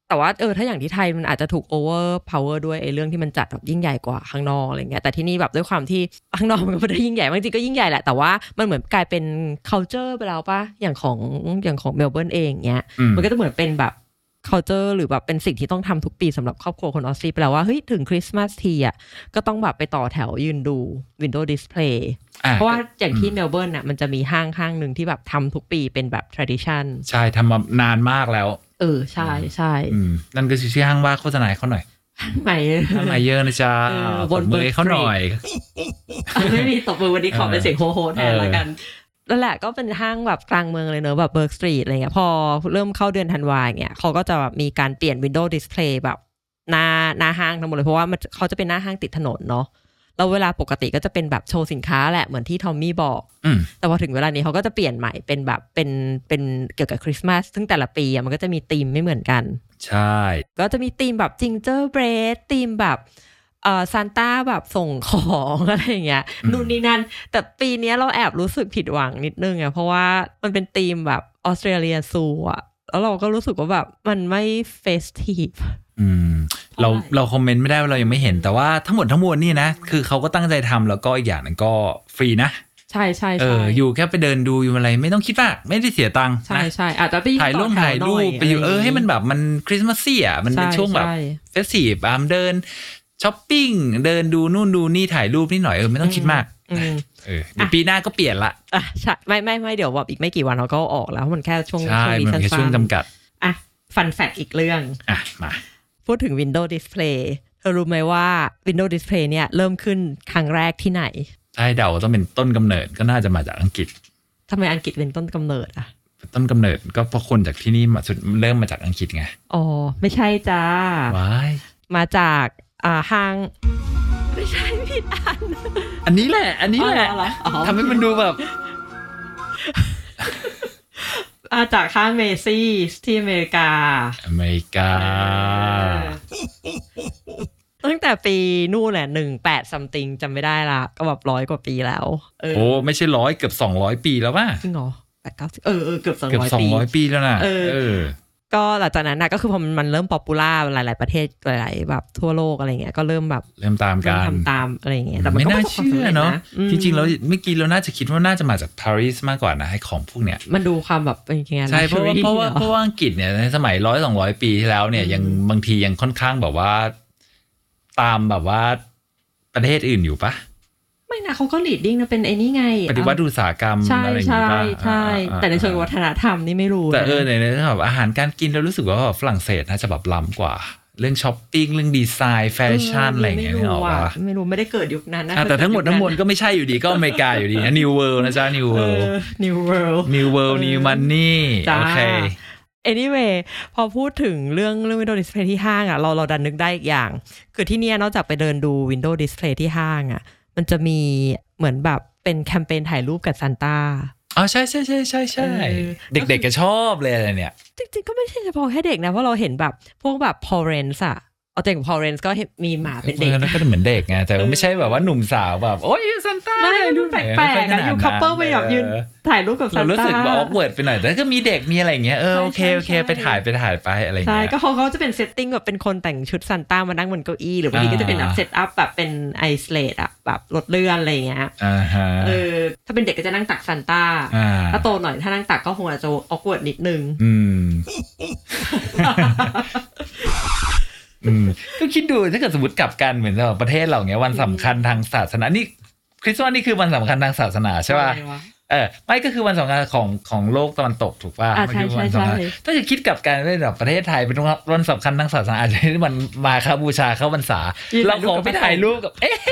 แต่ว่าเออถ้าอย่างที่ไทยมันอาจจะถูก over power ด้วยไอ้เรื่องที่มันจัดแบบยิ่งใหญ่กว่าข้างนอกอะไรเงี้ยแต่ที่นี่แบบด้วยความที่ข้างนอกมันก็ไม่ได้ยิ่งใหญ่จริงๆก็ยิ่งใหญ่แหละแต่ว่ามันเหมือนกลายเป็น culture ไปแล้วป่ะอย่างของอย่างของเมลเบิร์นเองเงี้ยมันก็จะเหมือนเป็นแบบ culture หรือแบบเป็นสิ่งที่ต้องทำทุกปีสำหรับครอบครัวคนออสเตรเลียไปแล้วว่าเฮ้ยถึงคริสต์มาสทีอ่ะก็ต้องแบบไปต่อแถวยืนดู window display เพราะว่าอย่างที่เมลเบิร์นน่ะมันจะมีห้างห้างนึงที่แบบทำทุกปีเป็นแบบ tradition ใช่ทำมานานมากแล้วเออใช่ใช่นั่นก็ชื่อห้างว่าโฆษณาเขาหน่อยใหม่ใหม่เยอะนะจ๊ะบนมือเขาหน่อยไม่มีตบมือวันนี้ขอเป็นเสียงโฮโฮแทนละกันนั่นแหละก็เป็นห้างแบบกลางเมืองเลยเนอะแบบเบิร์กสตรีทอะไรเงี้ยพอเริ่มเข้าเดือนธันวาเงี้ยเขาก็จะแบบมีการเปลี่ยนวินโดว์ดิสเพลย์แบบหน้าหน้าห้างทั้งหมดเลยเพราะว่ามันเขาจะเป็นหน้าห้างติดถนนเนาะแล้วเวลาปกติก็จะเป็นแบบโชว์สินค้าแหละเหมือนที่ทอมมี่บอกแต่พอถึงเวลานี้เขาก็จะเปลี่ยนใหม่เป็นแบบเป็นเป็นเกี่ยวกับคริสต์มาสซึ่งแต่ละปีมันก็จะมีธีมไม่เหมือนกันใช่ก็จะมีธีมแบบจิงเจอร์เบรดธีมแบบเอ่อซานต้าแบบส่งของอะไรอย่างเงี้ยนู่นนี่นั่นแต่ปีนี้เราแอบรู้สึกผิดหวังนิดนึงอ่ะเพราะว่ามันเป็นธีมแบบออสเตรเลียซูอ่ะแล้วเราก็รู้สึกว่าแบบมันไม่เฟสทีฟอืมเราเราคอมเมนต์ไม่ได้ว่าเรายังไม่เห็นแต่ว่าทั้งหมดทั้งมวลนี่นะคือเขาก็ตั้งใจทำแล้วก็อีกอย่างนึงก็ฟรีนะใช่ใช่เอออยู่แค่ไปเดินดูอยู่อะไรไม่ต้องคิดมากไม่ได้เสียตังค์ใช่ใช่อาจจะไปถ่ายรูปถ่ายรูปไปอยู่เออให้มันแบบมันคริสต์มาสซี่อ่ะมันเป็นช่วงแบบเฟสทีฟอ่ะเดินช้อปปิ้งเดินดูนู่นดูนี่ถ่ายรูปนิดหน่อยเออไม่ต้องคิดมากเออในปีหน้าก็เปลี่ยนละอ่ะใช่ไม่ไม่ไม่เดี๋ยวแบบอีกไม่กี่วันเราก็ออกแล้วมันแค่ช่วงช่วงนี้สั้นๆใช่มันแค่ช่วงจำกัดอ่ะฟันแฟกต์อีกเรื่องอ่ะมาพูดถึง Windows Display เธอรู้ไหมว่า Windows Display เนี่ยเริ่มขึ้นครั้งแรกที่ไหนใช่เดาต้องเป็นต้นกำเนิดก็น่าจะมาจากอังกฤษทำไมอังกฤษเป็นต้นกำเนิดอ่ะต้นกำเนิดก็เพราะคนจากที่นี่มาสุดเริ่มมาจากอังกฤษไงอ๋อไม่ใช่จ้าว้ายมาจากอ่าห้างไม่ใช่ผิดอันอันนี้แหละอันนี้แหละทำให้มันดูแบบมาจากห้างเมซี่ที่อเมริกาอเมริกาตั้งแต่ปีนู่นแหละหนึ่งแปด something จำไม่ได้ละก็แบบร้อยกว่าปีแล้วเออโอ้ไม่ใช่ร้อยเกือบสองร้อยปีแล้วป่ะจริงเหรอแปด เก้าสิบเออเออเกือบสองร้อยปีเกือบสองร้อยปีแล้วนะเออก็หลังจากนั้นนะก็คือพอมันเริ่มป๊อปปูล่าหลายๆประเทศหลายๆแบบทั่วโลกอะไรเงี้ยก็เริ่มแบบเริ่มตามกันทำตามอะไรเงี้ยแต่ไม่น่าเชื่อเนาะจริงๆแล้วเมื่อกี้เราน่าจะคิดว่าน่าจะมาจากปารีสมากกว่านะให้ของพวกเนี้ยมันดูความแบบเป็นยังไงใช่เพราะว่าเพราะว่าเพราะว่าอังกฤษเนี่ยในสมัยร้อยสองร้อยปีที่แล้วเนี่ยยังบางทียังค่อนข้างแบบว่าตามแบบว่าประเทศอื่นอยู่ปะไม่นะเขาก็ลีดดิ้งนะเป็นไอ้นี่ไงปฏิวัติอุตสาหกรรมอะไรอย่างเงี้ยใช่ใช่แต่ในเชิงวัฒนธรรมนี่ไม่รู้แต่เออในเรื่องแบบอาหารการกินเรารู้สึกว่าฝรั่งเศสน่าจะแบบล้ำกว่าเรื่องช้อปปิ้งเรื่องดีไซน์แฟชั่นอะไรอย่างเงี้ยไม่รู้ว่าไม่รู้ไม่ได้เกิดยุคนั้นนะแต่ทั้งหมดทั้งมวลก็ไม่ใช่อยู่ดีก็อเมริกาอยู่ดีนะ New World นะจ๊ะ New World New World New World New Money โอเค anyway พอพูดถึงเรื่องเรื่อง Windows Display ที่ห้างอ่ะเราเราดันนึกได้อีกอย่างคือที่เนี่ยนอกจากไปเดินดู Windows Display ที่ห้างอ่ะมันจะมีเหมือนแบบเป็นแคมเปญถ่ายรูปกับซานต้าอ๋อใช่ใช่ใช่ใช่ใช่เด็กๆก็ชอบเลยอะไรเนี่ยจริงๆก็ไม่ใช่เฉพาะแค่เด็กนะเพราะเราเห็นแบบพวกแบบพอเรนส์อะเอาแต่พอเรนส์ก็มีหมาเป็นเด็กก็เหมือนเด็กไงแต่ไม่ใช่แบบว่าหนุ่มสาวแบบโอ้ยซานต้าไม่ดูแปลกๆนะอยู่คัพเปิลไปแบบยืนถ่ายรูปกับซานต้าเรารู้สึกว่าออกเวิร์ดไปหน่อยแต่ก็มีเด็กมีอะไรอย่างเงี้ยเออโอเคโอเคไปถ่ายไปถ่ายไปอะไรอย่างเงี้ยใช่ก็เขาเขาจะเป็นเซตติ้งแบบเป็นคนแต่งชุดซานต้ามานั่งบนเก้าอี้หรือบางทีก็จะเป็นแบบเซตอัพแบบเป็นไอสเลดอะแบบรถเลื่อนอะไรอย่างเงี้ยเออถ้าเป็นเด็กก็จะนั่งตักซานต้าถ้าโตหน่อยถ้านั่งตักก็คงอาจจะออกเวิร์ดนิดนึงอืมอืมก็คิดดูถ้าเกิดสมมติกลับกันเหมือนแบบประเทศเราเงี้ยวันสำคัญทางศาสนานี่คริสต์มาสนี่คือวันสำคัญทางศาสนาใช่ป่ะเออไม่ก็คือวันสำคัญของของโลกตะวันตกถูกป่ะไม่ใช่วันสำคัญถ้าจะคิดกลับกันเป็นแบบประเทศไทยเป็นวันสำคัญทางศาสนาอาจจะเป็นวันมาฆบูชาเข้าพรรษาเราขอไปถ่ายรูปกับเอ๊ะ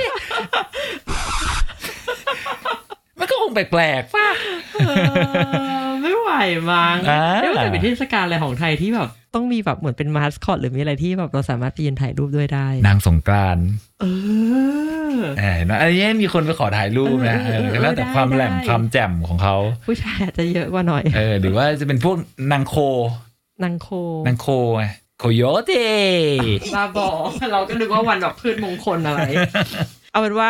มันก็คงแปลกๆป่ะไม่ไหวมั้งไม่ว่าจะเป็นเทศกาลอะไรของไทยที่แบบต้องมีแบบเหมือนเป็นมาสคอตหรือมีอะไรที่แบบเราสามารถไปยืนถ่ายรูปด้วยได้นางสงกรานต์เออเออนะอันนี้มีคนไปขอถ่ายรูปนะแล้วแต่ความแหลมความแจ่มของเขาผู้ชายอาจจะเยอะกว่าหน่อยเออหรือว่าจะเป็นพวกนางโคนางโคนางโคไงโคโยเต้บ้าบอเราก็นึกว่าวันแบบพืชมงคลอะไร เอาเป็นว่า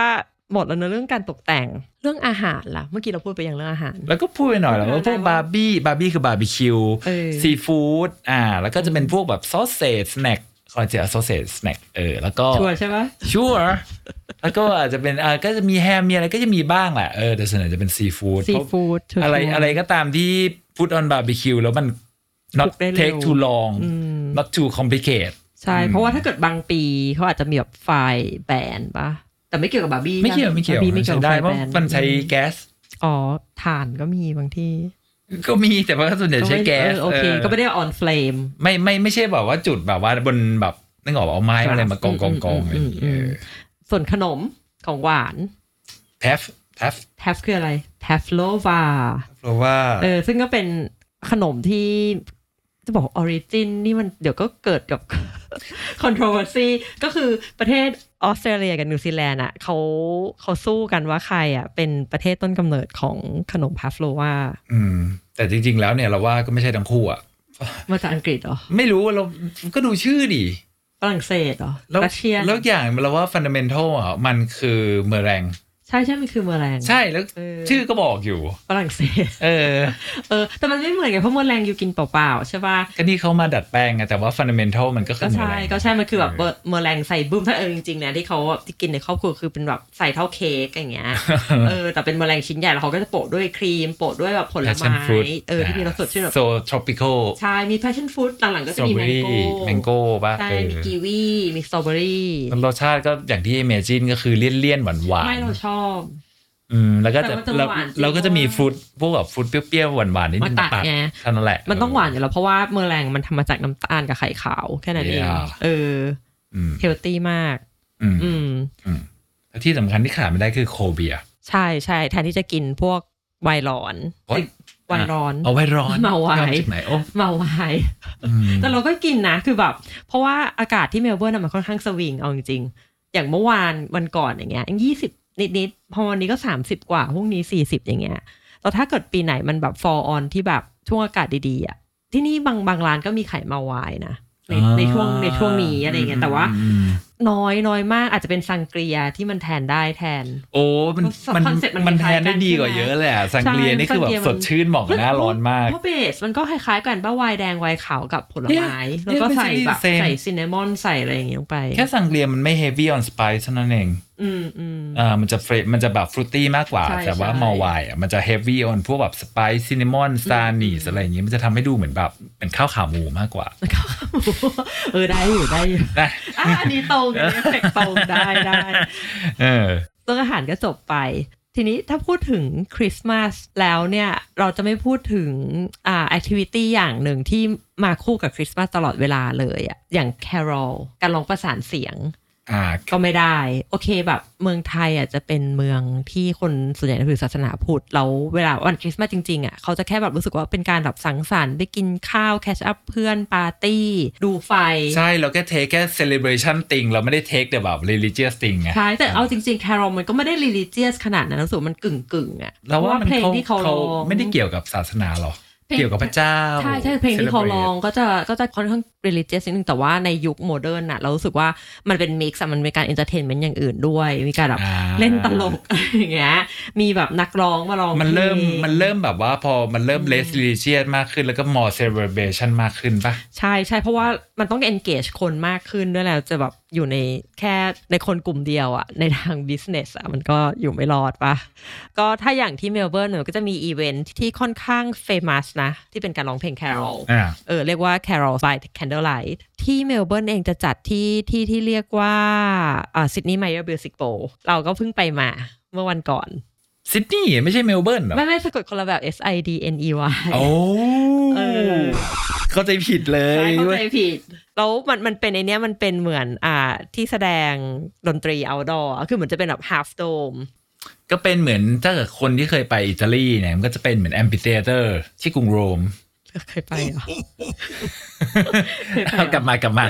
หมดแล้วนะเรื่องการตกแต่งเรื่องอาหารล่ะเมื่อกี้เราพูดไปอย่างเรื่องอาหารแล้วก็พูดไปหน่อยแล้วว่าพวกบาร์บี้บาร์บี้คือบาร์บีคิวซีฟู้ดอ่าแล้วก็จะเป็นพวกแบบซอสเซจสแน็คคอนเจอซอสเซจสแน็คเออแล้วก็ชัวร์ใช่ปะชัวร์แล้วก็อาจจะเป็นอ่าก็จะมีแฮมมีอะไรก็จะมีบ้างแหละเออแต่ส่วนใหญ่จะเป็นซีฟู้ดซีฟู้ดอะไรอะไรก็ตามที่พูดออนบาร์บีคิวแล้วมัน not take too long not too complicated ใช่เพราะว่าถ้าเกิดบางปีเขาอาจจะมีแบบไฟแบนปะแต่ไม่เกี่ยวกับบาร์บี้ไม่เกี่ยวไม่เกี่ยวไม่เกี่ยวได้เพราะมันใช้แก๊สอ๋อถ่านก็มีบางที่ก็มีแต่ว่าส่วนใหญ่ใช้แก๊สโอเคก็ไม่ได้ออนเฟลมไม่ไม่ไม่ใช่แบบว่าจุดแบบว่าบนแบบนึกออกเอาไม้อะไรมากองกองกองส่วนขนมของหวานแทฟแทฟแทฟคืออะไรแทฟโลวาเพราะว่าเออซึ่งก็เป็นขนมที่จะบอกออริจินนี่มันเดี๋ยวก็เกิดกับ controversy ก็คือประเทศออสเตรเลียกับนิวซีแลนด์อ่ะเขาเขาสู้กันว่าใครอ่ะเป็นประเทศต้นกำเนิดของขนมพาฟโลวาอืมแต่จริงๆแล้วเนี่ยเราว่าก็ไม่ใช่ทั้งคู่อ่ะมาจากอังกฤษเหรอไม่รู้เราก็ดูชื่อดิฝรั่งเศสเหรอรัสเซียแล้วอย่างเราว่าฟันดาเมนทัลอ่ะมันคือเมอแรงใช่ใช่มันคือเมอแรงใช่แล้วชื่อก็บอกอยู่ฝรั่งเศสเออเออแต่มันไม่เหมือนกันเพราะเมอแรงอยู่กินเปล่าๆใช่ป่ะก็นี่เขามาดัดแปลงไงแต่ว่าฟันดาเมนทัลมันก็คือเมอแรงก็ใช่มันคือแบบเมอแรงใส่บูมถ้าเออจริงๆเนี่ยที่เขาที่กินในครอบครัวคือเป็นแบบใส่เท่าเค้กอย่างเงี้ยเออแต่เป็นเมอแรงชิ้นใหญ่แล้วเขาก็จะโปะด้วยครีมโปะด้วยแบบผลไม้เออที่มีรสสดชื่นแบบโซทรอปิคอลใช่มี passion fruit หลังๆก็จะมีแมงโก้แมงโก้ป่ะใช่มีกีวีมีสตรอเบอรี่รสชาติก็อย่างที่ imagine ก็คือเลี่ยนๆหวานๆไม่เราชอบอืมแล้วก็จะเราเราก็จะมีฟรุตพวกแบบฟรุตเปรี้ยวๆหวานๆนิดนึงตัดไงเท่านั้นแหละมันต้องหวานอยู่แล้วเพราะว่าเมอแรงมันทำมาจากน้ำตาลกับไข่ขาวแค่นั้นเองเออเฮลตี้มากอืมอืมแล้วที่สำคัญที่ขาดไม่ได้คือโคเบียใช่ใช่แทนที่จะกินพวกไวน์ร้อนไวน์ร้อนเอาไวน์ร้อนเมาไวน์เมาไวน์แต่เราก็กินนะคือแบบเพราะว่าอากาศที่เมลเบิร์นมันค่อนข้างสวิงเอาจริงๆอย่างเมื่อวานวันก่อนอย่างเงี้ยยี่สิบนิดๆพอวันนี้ก็สามสิบกว่าพรุ่งนี้สี่สิบอย่างเงี้ยแล้วถ้าเกิดปีไหนมันแบบ fall on ที่แบบช่วงอากาศดีๆอ่ะที่นี่บางบางร้านก็มีไข่เมาไวน์นะในในช่วงในช่วงนี้อะไรเงี้ยแต่ว่าน้อยน้อยมากอาจจะเป็นซังเกรียที่มันแทนได้แทนโอ้มันมันมันแทนได้ดีกว่าเยอะเลยอ่ะซังเกรียนี่คือแบบสดชื่นเหมาะกับหน้าร้อนมากเพราะเบสมันก็คล้ายๆกันป่ะไวน์แดงไวน์ขาวกับผลไม้แล้วก็ใส่แบบใส่ซินนามอนใส่อะไรอย่างเงี้ยลงไปแค่ซังเกรียมันไม่ heavy on spice เท่านั้นเองอืมอืมอ่ามันจะเฟรมันจะแบบฟรุตตี้มากกว่าแต่ว่าเมาไวน์อ่ะมันจะ heavy on พวกแบบสไปซ์ซินนามอนซานีสอะไรอย่างเงี้ยมันจะทำให้ดูเหมือนแบบเป็นข้าวขาหมูมากกว่าข้าวขาหมูเออได้อยู่ได้อยู่อ่ะอันนี้ตรงเอฟเฟกต์ตรงได้ได้เออเรื่องอาหารก็จบไปทีนี้ถ้าพูดถึงคริสต์มาสแล้วเนี่ยเราจะไม่พูดถึงอ่าแอคทิวิตี้อย่างหนึ่งที่มาคู่กับคริสต์มาสตลอดเวลาเลยอ่ะอย่างแคโรลการร้องประสานเสียงก็ไม่ได้โอเคแบบเมืองไทยอ่ะจะเป็นเมืองที่คนส่วนใหญ่นับถือศาสนาพุทธแล้วเวลาวันคริสต์มาสจริงๆอ่ะเขาจะแค่แบบรู้สึกว่าเป็นการแบบสังสรรค์ไปกินข้าวแคชอัพเพื่อนปาร์ตี้ดูไฟใช่เราแค่เทคแค่ celebration thing เราไม่ได้เทคแต่แบบ religious thing ไงใช่แต่เอาจริงๆ Carol มันก็ไม่ได้ religious ขนาดนั้นรู้สึกมันกึ่งๆอ่ะเราว่าเพลงที่เขาไม่ได้เกี่ยวกับศาสนาหรอกเกี่ยวกับพระเจ้าใช่ใช่เพลงที่เขาร้องก็จะก็จะค่อนข้าง religious นิดนึงแต่ว่าในยุคโมเดิร์นน่ะเรารู้สึกว่ามันเป็น mix มันเป็นการ entertainment อย่างอื่นด้วยมีการแบบเล่นตลกอย่างเงี้ยมีแบบนักร้องมาร้องมันเริ่มมันเริ่มแบบว่าพอมันเริ่ม less religious มากขึ้นแล้วก็ more celebration มากขึ้นป่ะใช่ใช่เพราะว่ามันต้อง engage คนมากขึ้นด้วยแล้วจะแบบอยู่ในแค่ในคนกลุ่มเดียวอะในทาง business อะมันก็อยู่ไม่รอดป่ะก็ถ้าอย่างที่เมลเบิร์นเนี่ยก็จะมีอีเวนท์ที่ค่อนข้าง famous นะที่เป็นการร้องเพลง Carol เออเรียกว่า Carol by Candlelight ที่เมลเบิร์นเองจะจัดที่ที่ที่เรียกว่าอ่า Sydney Myer Music Bowl เราก็เพิ่งไปมาเมื่อวันก่อนซิดนีย์ไม่ใช่เมลเบิร์นเหรอไม่ไม่สะกดคนละแบบ S I D N E Y โอ้เออเข้าใจผิดเลยเข้าใจผิดแล้วมันมันเป็นไอเนี้ยมันเป็นเหมือนอ่าที่แสดงดนตรี outdoor คือเหมือนจะเป็นแบบ half dome ก็เป็นเหมือนถ้าเกิดคนที่เคยไปอิตาลีเนี่ยมันก็จะเป็นเหมือนแอมฟิเธียเตอร์ที่กรุงโรมเคยไปเหรอเอากลับมากลับมา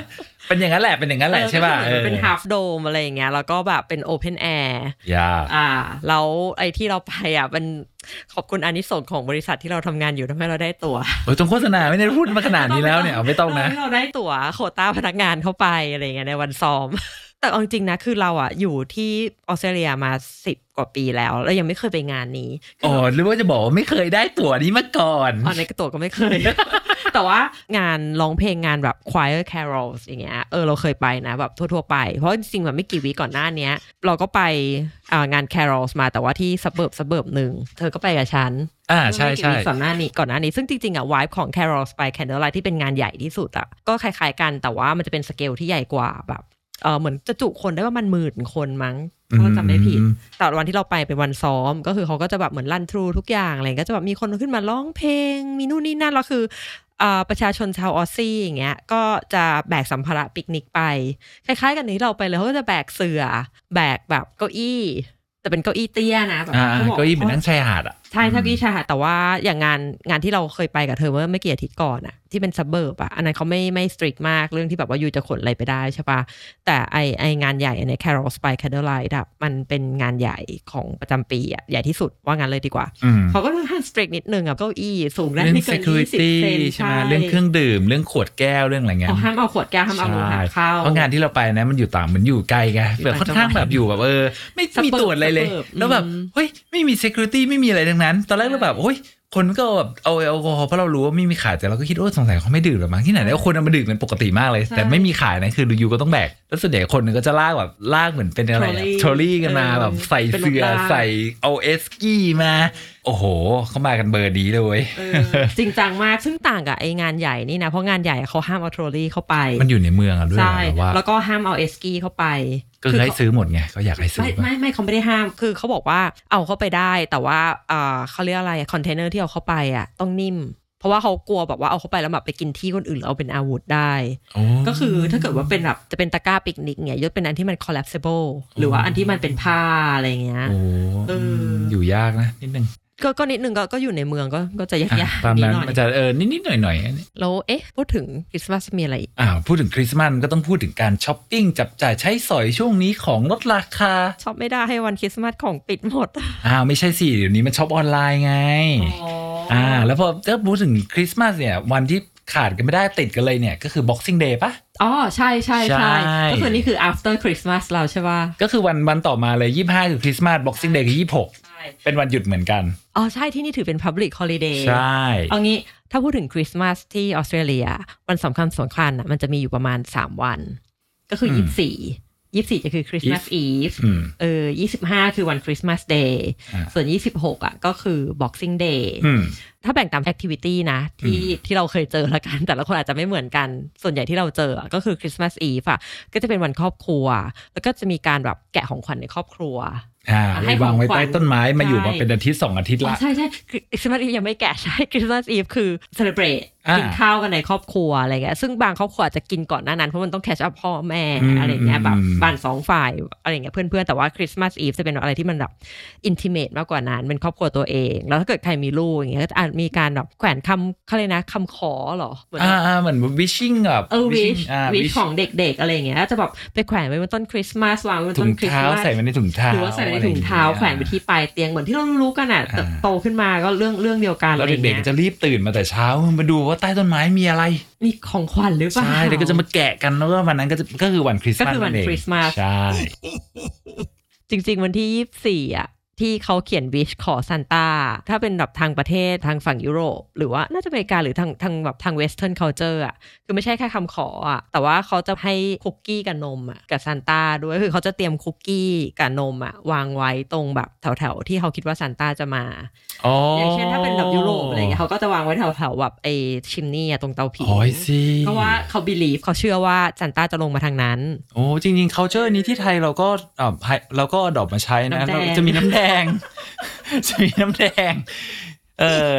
เป็นอย่างนั้นแหละเป็นอย่างนั้นแหละใช่ป่ะเออเป็น half dome อะไรอย่างเงี้ยแล้วก็แบบเป็น open air ย่าอ่าแล้วไอ้ที่เราไปอ่ะมันขอบคุณอานิสงส์ของบริษัทที่เราทำงานอยู่ทำให้เราได้ตั๋วโอ้ยต้องโฆษณาไม่ได้พูดมาขนาดนี้แล้วเนี่ยไม่ต้องนะเราได้ตั๋วโควต้าพนักงานเข้าไปอะไรเงี้ยในวันซ้อมแต่จริงๆนะคือเราอ่ะอยู่ที่ออสเตรเลียมาสิบกว่าปีแล้วแล้วยังไม่เคยไปงานนี้อ๋อหรือว่าจะบอกว่าไม่เคยได้ตั๋วนี้มาก่อนอ๋อในกระตั๋วก็ไม่เคย แต่ว่างานร้องเพลงงานแบบ choir carols อย่างเงี้ยเออเราเคยไปนะแบบทั่วๆไปเพราะจริงๆแบบไม่กี่วีก่อนหน้านี้เราก็ไปอ่างาน carols มาแต่ว่าที่ suburb suburb นึงเธอก็ไปกับฉันอ่าใช่ๆก่อนหน้านี้ก่อนหน้านี้ซึ่งจริงๆอ่ะ vibe ของ carols by candlelight ที่เป็นงานใหญ่ที่สุดอ่ะก็คล้ายๆกันแต่ว่ามันจะเป็นสเกลที่ใหญ่กว่าแบบเออเหมือนจะจุคนได้ว่ามันหมื่นคนมั้งถ้าจำไม่ผิดแต่วันที่เราไปเป็นวันซ้อมก็คือเขาก็จะแบบเหมือนรันทรูทุกอย่างอะไรก็จะแบบมีคนขึ้นมาร้องเพลงมีนู่นนี่นั่นแล้วคืออ่าประชาชนชาวออสซี่อย่างเงี้ยก็จะแบกสัมภาระปิกนิกไปคล้ายๆกันนี้เราไปเลยเขาก็จะแบกเสื่อแบกแบบเก้าอี้แต่เป็นเก้าอี้เตี้ยนะแบบเก้าอี้เหมือนนั่งชายหาดอ่ะใช่เก้าอี้ชายหาดแต่ว่าอย่างงานงานที่เราเคยไปกับเธอเมื่อไม่กี่อาทิตย์ก่อนอ่ะที่เป็นซับเบิร์บอ่ะอันนั้นเขาไม่ไม่สตริกมากเรื่องที่แบบว่ายูจะขนอะไรไปได้ใช่ปะแต่ไอไองานใหญ่ใน Carols by Candlelight อ่ะมันเป็นงานใหญ่ของประจำปีอ่ะใหญ่ที่สุดว่างานเลยดีกว่าเขาก็ต้องสตริกนิดนึงอ่ะเก้าอี้สูงได้ไม่เกินยี่สิบเซนใช่ไหมเรื่องเครื่องดื่มเรื่องขวดแก้วเรื่องอะไรเงี้ยห้ามเอาขวดแก้วห้ามเอามือหาเข้าเพราะงานที่เราไปนะมันอยู่ต่างเหมือนอยู่ไกลไงแบบค่อนข้างแบบอยู่แบบเออไม่มีตรวจอะไรเลยแล้วแบบเฮ้ยไม่มี security ไม่มีอะไรทั้งนั้นตอนแรกเราแบบเฮ้ยคนก็แบบเอาแอลกอฮอล์เพราะเรารู้ว่าไม่มีขายแต่เราก็คิดว่าสงสัยเขาไม่ดื่มหรอมั้งที่ไหนแล้วคนเอามาดื่มเป็นปกติมากเลยแต่ไม่มีขายนะคือยูก็ต้องแบกแล้วส่วนใหญ่คนนึงก็จะลากแบบลากเหมือนเป็นอะไรทรอลลี่กันมาแบบใส่เสื้อใส่เอาเอสกี้มาโอ้โหเขามากันเบอร์ดีเลยจริงจังมากซึ่งต่างกับไองานใหญ่นี่นะเพราะงานใหญ่เขาห้ามเอาทรอลลี่เข้าไปมันอยู่ในเมืองอะด้วยว่าแล้วก็ห้ามเอาเอสกี้เข้าไปก็คือให้ซื้อหมดไงเขาอยากให้ซื้อไม่ไม่ไม่เขาไม่ได้ห้ามคือเขาบอกว่าเอาเข้าไปได้แต่ว่าอ่าเขาเรียกอะไรคอนเทนเนอร์ที่เอาเข้าไปอ่ะต้องนิ่มเพราะว่าเขากลัวแบบว่าเอาเข้าไปแล้วแบบไปกินที่คนอื่นแล้วเอาเป็นอาวุธได้ก็คือถ้าเกิดว่าเป็นแบบจะเป็นตะกร้าปิกนิกเนี่ยยศเป็นอันที่มัน collapsible หรือว่าอันที่มันเป็นผ้าอะไรเงี้ยเอออยู่ยากนะนิดนึงก็ก็นิดนึงก็ก็อยู่ในเมืองก็ก็จะยากๆตามนั้นมันจะเออนิดๆหน่อยๆแล้วเอ๊ะพูดถึงคริสต์มาสมีอะไรอีกอ่าพูดถึงคริสต์มาสก็ต้องพูดถึงการช้อปปิ้งจับจ่ายใช้สอยช่วงนี้ของลดราคาช็อปไม่ได้ให้วันคริสต์มาสของปิดหมดอ้าวไม่ใช่สิเดี๋ยวนี้มันช็อปออนไลน์ไงอ่าแล้วพอถ้าพูดถึงคริสต์มาสเนี่ยวันที่ขาดกันไม่ได้ติดกันเลยเนี่ยก็คือ Boxing Day ปะอ๋อใช่ใช่ใช่ก็คือนี่คือ after Christmas เราใช่ป่ะก็คือวันวันต่อมาเลยยี่สิบห้าคือคริสต์มาส Boxing Day คือยี่สิบหกเป็นวันหยุดเหมือนกันอ๋อใช่ที่นี่ถือเป็น public holiday ใช่เอางี้ถ้าพูดถึงคริสต์มาสที่ออสเตรเลียวันสำคัญสำคัญอ่ะมันจะมีอยู่ประมาณสามวันก็คือยี่สิบสี่ ยี่สิบสี่จะคือคริสต์มาสอีฟเออยี่สิบห้าคือวันคริสต์มาสเดย์ส่วนยี่สิบหกอ่ะก็คือ Boxing Day ถ้าแบ่งตามแอคทิวิตี้นะที่ที่เราเคยเจอละกันแต่ละคนอาจจะไม่เหมือนกันส่วนใหญ่ที่เราเจอก็คือคริสต์มาสอีฟอ่ะก็จะเป็นวันครอบครัวแล้วก็จะมีการแบบแกะของขวัญในครอบครัวอ่าให้วางไว้ใต้ต้นไม้มาอยู่มาเป็นอาทิตย์สองอาทิตย์ละใช่ใช่คริสต์มาสอีฟยังไม่แกะใช่คริสต์มาสอีฟคือเซเลบรตกินข้าวกันในครอบครัวอะไรเงี้ยซึ่งบางครอบครัวจะกินก่อนหน้านั้นเพราะมันต้องแคชอัพพ่อแม่อะไรเงี้ยแบบบ้านสองฝ่ายอะไรเงี้ยเพื่อนๆแต่ว่าคริสต์มาสอีฟจะเป็นอะไรที่มันแบบอินทิเมทมากกว่านั้นเป็นครอบครัวตัวเองแล้วถ้าเกิดใครมีลูกอย่างเงี้ยก็อาจมีการแบบแขวนคำเขาเลยนะคำขอหรออ่าเหมือน wishing แบบเออ wish wish ของเด็กๆอะไรเงี้ยจะแบบไปแขวนไว้บนต้นคริสต์มาสวางไว้บนต้นคริสต์มาสใส่ไว้ในถุงเท้าหรือว่าใส่ในถุงเท้าแขวนไว้ที่ปลายเตียงเหมือนที่เรารู้กันอ่ะโตขึ้นมาก็เรื่องเรื่องเดียวกันแล้วเด็กๆจะรีบตื่นมาแต่เช้ามาดูว่าใต้ต้นไม้มีอะไรมีของขวัญหรือเปล่าใช่เด็กก็จะมาแกะกันแล้วก็วันนั้นก็จะก็คือวันคริสต์มาสก็คือวันคริสต์มาสใช่จริงๆวันที่ยี่สิบสี่อ่ะที่เขาเขียนวิชขอซานต้าถ้าเป็นแบบทางประเทศทางฝั่งยุโรปหรือว่าน่าจะอเมริกาหรือทางทางแบบทางเวสเทิร์นคัลเจอร์อ่ะคือไม่ใช่แค่คำขออ่ะแต่ว่าเขาจะให้คุกกี้กับนมอ่ะกับซานต้าด้วยคือเขาจะเตรียมคุกกี้กับนมอ่ะวางไว้ตรงแบบแถวๆที่เขาคิดว่าซานต้าจะมาอ๋ออย่างเช่นถ้าเป็นแบบยุโรปอะไรเงี้ยเขาก็จะวางไว้แถวๆแบบไอชิมนี่อ่ะตรงเตาผิงเพราะว่าเขาบิลีฟเขาเชื่อว่าซานต้าจะลงมาทางนั้นโอ้จริงๆคัลเจอร์นี้ที่ไทยเราก็อ่าเราก็ดอกมาใช้นะจะมีน้ำแดงจะมีน้ำแดงเออ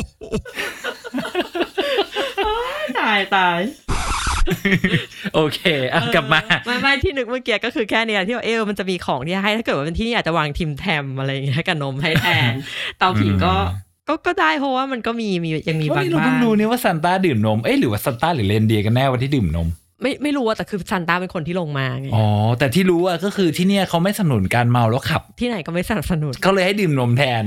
ตายตายโอเคอ่ะกลับมาไม่ไม่ที่นึกเมื่อกี้ก็คือแค่นี้ที่ว่าเออมันจะมีของที่ให้ถ้าเกิดว่าเป็นที่นี่อาจจะวางทิมแทมอะไรอย่างเงี้ยกับนมให้แทนเตาผิงก็ก็ก็ได้เพราะว่ามันก็มีมียังมีบางบ้างเราเพิ่งรู้นี่ว่าซานต้าดื่มนมเอ๊ะหรือว่าซานต้าหรือเรนเดียร์กันแน่วันที่ดื่มนมไม่ไม่รู้ว่าแต่คือซานต้าเป็นคนที่ลงมาไงอ๋อแต่ที่รู้อ่ะก็คือที่เนี่ยเขาไม่สนับสนุนการเมาแล้วขับที่ไหนก็ไม่สนับสนุนเขาเลยให้ดื่มนมแทน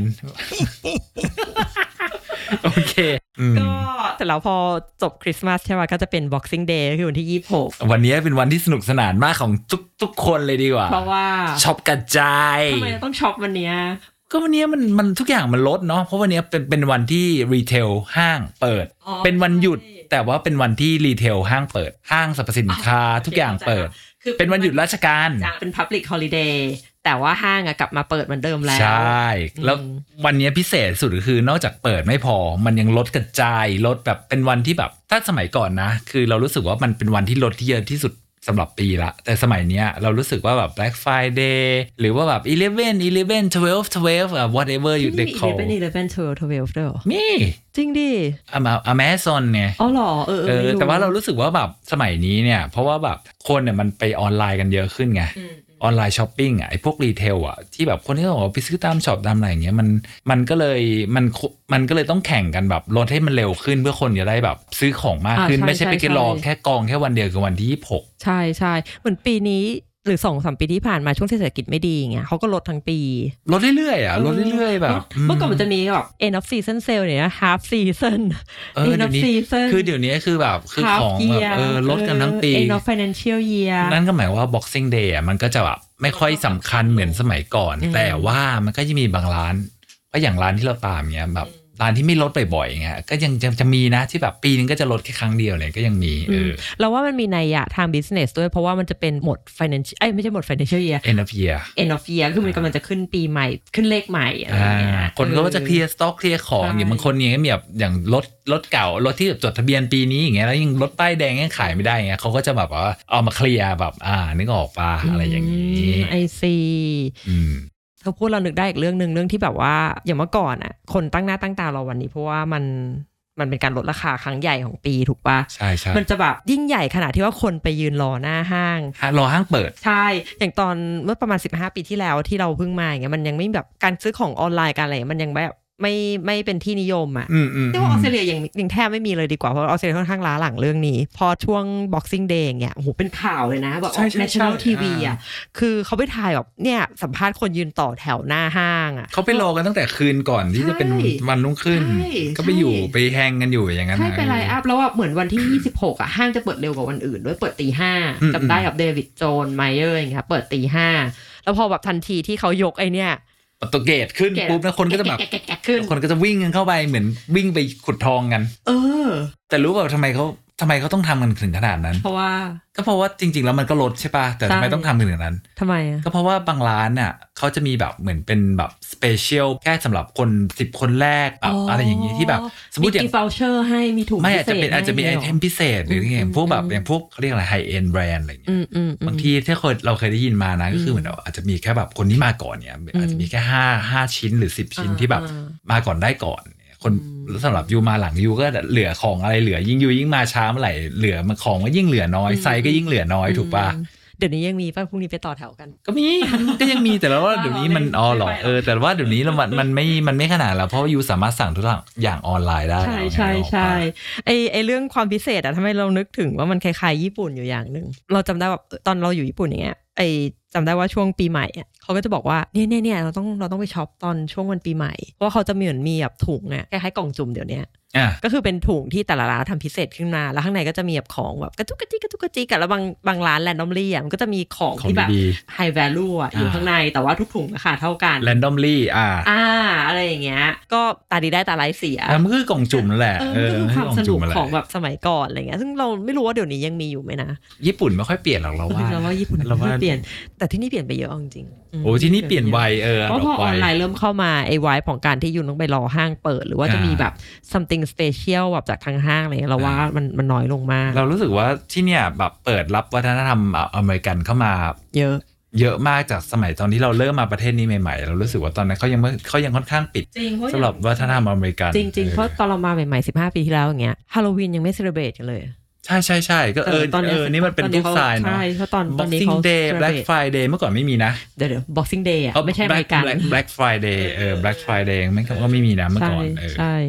โอเคก็แต่แล้วพอจบคริสต์มาสใช่ป่ะก็จะเป็น Boxing Day คือวันที่ยี่สิบหกวันนี้เป็นวันที่สนุกสนานมากของทุกทุกคนเลยดีกว่าเพราะว่าช็อปกระจายทำไมต้องช็อปวันนี้ก็วันนี้มันมันทุกอย่างมันลดเนาะเพราะวันนี้เป็นเป็นวันที่รีเทลห้างเปิดเป็นวันหยุดแต่ว่าเป็นวันที่รีเทลห้างเปิดห้างสรรพสินค้าทุกอย่างเปิดเป็นวันหยุดราชการเป็น Public Holiday แต่ว่าห้างอะกลับมาเปิดเหมือนเดิมแล้วใช่แล้ววันนี้พิเศษสุดก็คือนอกจากเปิดไม่พอมันยังลดกระจายลดแบบเป็นวันที่แบบถ้าสมัยก่อนนะคือเรารู้สึกว่ามันเป็นวันที่ลดที่เยอะที่สุดสำหรับปีละแต่สมัยเนี้ยเรารู้สึกว่าแบบ Black Friday หรือว่าแบบeleven eleven twelve twelve อ่ะ whatever you they call eleven eleven twelve twelve ด้วยเหรอมีจริงดิอ่า Amazon เนี่ยอ๋อเหรอเออเออแต่ว่าเรารู้สึกว่าแบบสมัยนี้เนี่ยเพราะว่าแบบคนเนี่ยมันไปออนไลน์กันเยอะขึ้นไงออนไลน์ช้อปปิ้งอ่ะไอ้พวกรีเทลอ่ะที่แบบคนที่บอกว่าไปซื้อตามช็อปตามอะไรอย่างเงี้ยมันมันก็เลยมันมันก็เลยต้องแข่งกันแบบลดให้มันเร็วขึ้นเพื่อคนจะได้แบบซื้อของมากขึ้นไม่ใช่ไปรอแค่กองแค่วันเดียวคือวันที่ยี่สิบหกใช่ใช่เหมือนปีนี้หรือ สองถึงสาม ปีที่ผ่านมาช่วงเศรษฐกิจไม่ดีเงี้ยเขาก็ลดทั้งปีลดเรื่อยๆอ่ะลดเรื่อยๆแบบเมื่อก่อนมันจะมีแบบ end of season sale เนี่ย half season end of season คือเดี๋ยวนี้คือแบบคือของแบบเออลดกันทั้งปี end of financial year นั่นก็หมายว่า boxing day อ่ะมันก็จะแบบไม่ค่อยสำคัญเหมือนสมัยก่อนแต่ว่ามันก็จะมีบางร้านก็อย่างร้านที่เราตามเงี้ยแบบร้านที่ไม่ลดบ่อยๆเงี้ยก็ยังจะจะมีนะที่แบบปีนึงก็จะลดแค่ครั้งเดียวเลยก็ยังมีเออเราว่ามันมีนัยยะทาง business ด้วยเพราะว่ามันจะเป็นหมด financial เอ้ยไม่ใช่หมด financial year end of year end of year คือมันกำลังจะขึ้นปีใหม่ขึ้นเลขใหม่อะไรอย่างเงี้ยคนก็จะเคลียร์สต็อกเคลียร์ของอย่างบางคนเนี่ยก็มีแบบอย่างรถรถเก่ารถที่จดทะเบียนปีนี้อย่างเงี้ยแล้วยังรถป้ายแดงยังขายไม่ได้เงี้ยเขาก็จะแบบว่าเอามาเคลียร์แบบอ่านึกออกป่ะอะไรอย่างงี้ไอซีอืมเขาพูดเรานึกได้อีกเรื่องนึงเรื่องที่แบบว่าอย่างเมื่อก่อนอ่ะคนตั้งหน้าตั้งตารอวันนี้เพราะว่ามันมันเป็นการลดราคาครั้งใหญ่ของปีถูกปะใช่ใช่มันจะแบบยิ่งใหญ่ขนาดที่ว่าคนไปยืนรอหน้าห้างรอห้างเปิดใช่อย่างตอนเมื่อประมาณสิบห้าปีที่แล้วที่เราเพิ่งมาอย่างเงี้ยมันยังไม่แบบการซื้อของออนไลน์การอะไรมันยังแบบไม่ไม่เป็นที่นิยมอ่ะที่ว่าออสเตรเลียยังยังแทบไม่มีเลยดีกว่าเพราะออสเตรเลียค่อนข้างล้าหลังเรื่องนี้พอช่วง Boxing Day อย่างเงี้ยโอ้โหเป็นข่าวเลยนะแบบ National ที วี อ่ะคือเขาไปถ่ายแบบเนี่ยสัมภาษณ์คนยืนต่อแถวหน้าห้างอ่ะเขาไปรอกันตั้งแต่คืนก่อนที่จะเป็นวันรุ่งขึ้นก็ไปอยู่ไปแฮงกันอยู่อย่างนั้นใช่ไปไลน์อัพแล้วว่าเหมือนวันที่ยี่สิบหกอ่ะห้างจะเปิดเร็วกว่าวันอื่นด้วยเปิดตีห้าจำได้กับเดวิดโจนไมเออร์อย่างเงี้ยเปิดตีห้าแล้วพอแบบทันทีที่เขายกไอเนี่ยประตูเกตขึ้นปุ๊บแล้วคนก็จะแบบคนก็จะวิ่งกันเข้าไปเหมือนวิ่งไปขุดทองกันเออแต่รู้ป่ะทำไมเขาทำไมเขาต้องทำกันถึงขนาดนั้นเพราะว่าก็เพราะว่าจริงๆแล้วมันก็ลดใช่ป่ะแต่ทำไมต้องทำถึงขนาดนั้นทำไมอ่ะก็เพราะว่าบางร้านน่ะเขาจะมีแบบเหมือนเป็นแบบสเปเชียลแค่สำหรับคนสิบคนแรกแบบอะไรอย่างงี้ที่แบบสมมุติอย่างมีกิฟต์วอเชอร์ให้มีถุงไม่อาจจะเป็นอาจจะมีไอเทมพิเศษหรืออย่างพวกแบบอย่างพวกเขาเรียกอะไรไฮเอ็นด์แบรนด์อะไรอย่างเงี้ยบางทีที่เคยเราเคยได้ยินมานะก็คือเหมือนอาจจะมีแค่แบบคนที่มาก่อนเนี่ยอาจจะมีแค่ห้า ห้าชิ้นหรือสิบชิ้นที่แบบมาก่อนได้ก่อนคนสำหรับยูมาหลังยูก็เหลือของอะไรเหลือยิ่งยูยิ่งมาช้าเมื่อไหร่เหลือมันของก็ยิ่งเหลือน้อยไซส์ก็ยิ่งเหลือน้อยถูกป่ะเดี๋ยวนี้ยังมีป่ะพรุ่งนี้ไปต่อแถวกันก็มีก็ยังมีแต่ว่าเดี๋ยวนี้มันอ๋อหรอเออแต่ว่าเดี๋ยวนี้มันมันไม่มันไม่ขนาดแล้วเพราะว่ายูสามารถสั่งทุกอย่างออนไลน์ได้ใช่ใช่ใช่ไอไอเรื่องความพิเศษอะทำไมเรานึกถึงว่ามันคล้ายๆญี่ปุ่นอยู่อย่างนึงเราจำได้ว่าตอนเราอยู่ญี่ปุ่นอย่างเงี้ยไอจำได้ว่าช่วงปีใหม่อะเขาก็จะบอกว่าเนี่ยเนี่ยเนี่ยเราต้องเราต้องไปช็อปตอนช่วงวันปีใหม่เพราะว่าเขาจะมีเหมือนมีแบบถุงอะคล้ายๆกล่องจุ่มเดี๋ยวนี้ก็คือเป็นถุงที่แต่ละร้านทำพิเศษขึ้นมาแล้วข้างในก็จะมีแบบของแบบกระจุกกระจิกกระจุกกระจิกกันแล้วบางบางร้านแรนดอมลี่อ่ะมันก็จะมีของที่แบบไฮแวลูอ่ะอยู่ข้างในแต่ว่าทุกถุงราคาเท่ากันแรนดอมลี่อ่าอ่าอะไรอย่างเงี้ยก็ตาดีได้ตาไร้เสียมันคือกล่องจุ่มนั่นแหละเออคือความสนุกของแบบสมัยก่อนอะไรเงี้ยซึ่งเราไม่รู้ว่าเดี๋ยวนี้ยังมีอยู่ไหมนะญี่ปุ่นไม่ค่อยเปลี่ยนหรอกเราว่าเราว่าญี่ปุ่นไม่เปลี่ยนแต่ที่นี่เปลี่ยนไปเยอะจริงโอ้ที่นี่เปลี่ยนไวเออเพราะพอออนไลน์เริ่มเข้ามาไอ้ไวของการที่ยูต้องไปรอห้างเปิดหรือว่าจะมีแบบ something special แบบจากทางห้างอะไรเงี้ยเราว่ามันมันน้อยลงมากเรารู้สึกว่าที่เนี่ยแบบเปิดรับวัฒนธรรมอเมริกันเข้ามาเยอะเยอะมากจากสมัยตอนที่เราเริ่มมาประเทศนี้ใหม่ๆเรารู้สึกว่าตอนนั้นเขายังเขายังค่อนข้างปิดสำหรับวัฒนธรรมอเมริกันจริงๆเพราะตอนเรามาใหม่ๆสิบห้าปีที่แล้วอย่างเงี้ยฮาโลวีนยังไม่เซเลบเรตกันเลยใช่ใช่ใช่ก็เออเออนี่มันเป็นทุกไซน์เนาะใช่เพราะตอนตอนนี้ Boxing Day Black Friday เมื่อก่อนไม่มีนะเดี๋ยวๆ Boxing Day อ่ะไม่ใช่อเมริกัน Black Friday เออ Black Friday ไม่ก็ไม่มีนะเมื่อก่อนเออใช่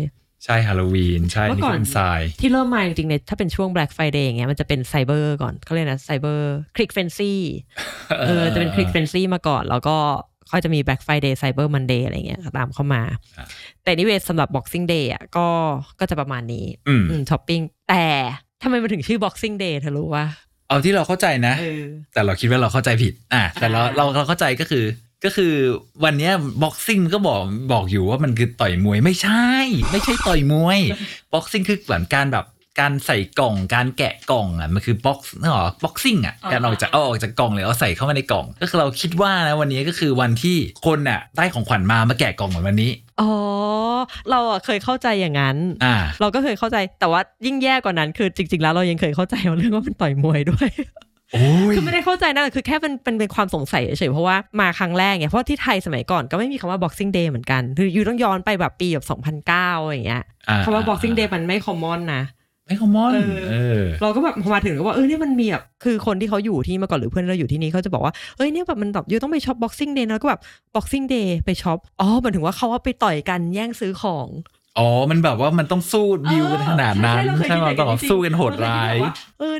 ใช่ฮาโลวีนใช่นี่ก็เป็นทรายที่เริ่มมาจริงๆเนี่ยถ้าเป็นช่วง Black Friday อย่างเงี้ยมันจะเป็นไซเบอร์ก่อนเขาเรียกนะไซเบอร์คลิกเฟนซี่เออจะเป็นคลิกเฟนซี่มาก่อนแล้วก็ค่อยจะมี Black Friday Cyber Monday อะไรเงี้ยตามเข้ามาแต่นี่เวสสำหรับ Boxing Day อ่ะก็ก็จะประมาณนี้อืมช้อปปิ้งแต่ทำไมมันถึงชื่อ Boxing Day เธอรู้ว่าเอาที่เราเข้าใจนะแต่เราคิดว่าเราเข้าใจผิดอ่ะแต่เราเราเราเข้าใจก็คือก็คือวันนี้บ็อกซิ่งก็บอกบอกอยู่ว่ามันคือต่อยมวยไม่ใช่ไม่ใช่ต่อยมวยบ็อกซิ่งคือเหมือนการแบบการใส่กล่องการแกะกล่องอ่ะมันคือบ็อกซ์เนอะบ็อกซิ่งอ่ะการออกจากเอาออกจากกล่องเลยเอาใส่เข้ามาในกล่องก็คือเราคิดว่านะวันนี้ก็คือวันที่คนอ่ะได้ของขวัญมามาแกะกล่องเหมือนวันนี้อ๋อเราอ่ะเคยเข้าใจอย่างนั้นอ่าเราก็เคยเข้าใจแต่ว่ายิ่งแย่กว่านั้นคือจริงๆแล้วเรายังเคยเข้าใจเรื่องว่าเป็นต่อยมวยด้วยคือไม่ได้เข้าใจนะคือแค่เป็นเป็นเป็นความสงสัยเฉยๆเพราะว่ามาครั้งแรกเนี่ยเพราะที่ไทยสมัยก่อนก็ไม่มีคำว่า Boxing Day เหมือนกันคืออยู่ต้องย้อนไปแบบปีแบบสองพันเก้าอย่างเงี้ยคำว่า Boxing Day มันไม่คอมมอนนะไม่คอมมอนเออเราก็แบบพอมาถึงก็ว่าเออเนี่ยมันมีแบบคือคนที่เขาอยู่ที่มาก่อนหรือเพื่อนเราอยู่ที่นี่เขาจะบอกว่าเอ้ยเนี่ยแบบมันแบบอยู่ต้องไปช็อป Boxing Day นะก็แบบ Boxing Day ไปช็อปอ๋อหมายถึงว่าเขาว่าไปต่อยกันแย่งซื้อของอ๋อมันแบบว่ามันต้องสู้ดิวกันขนาดนั้นใช่ไหมต้องสู้กันโหดร้ายเออ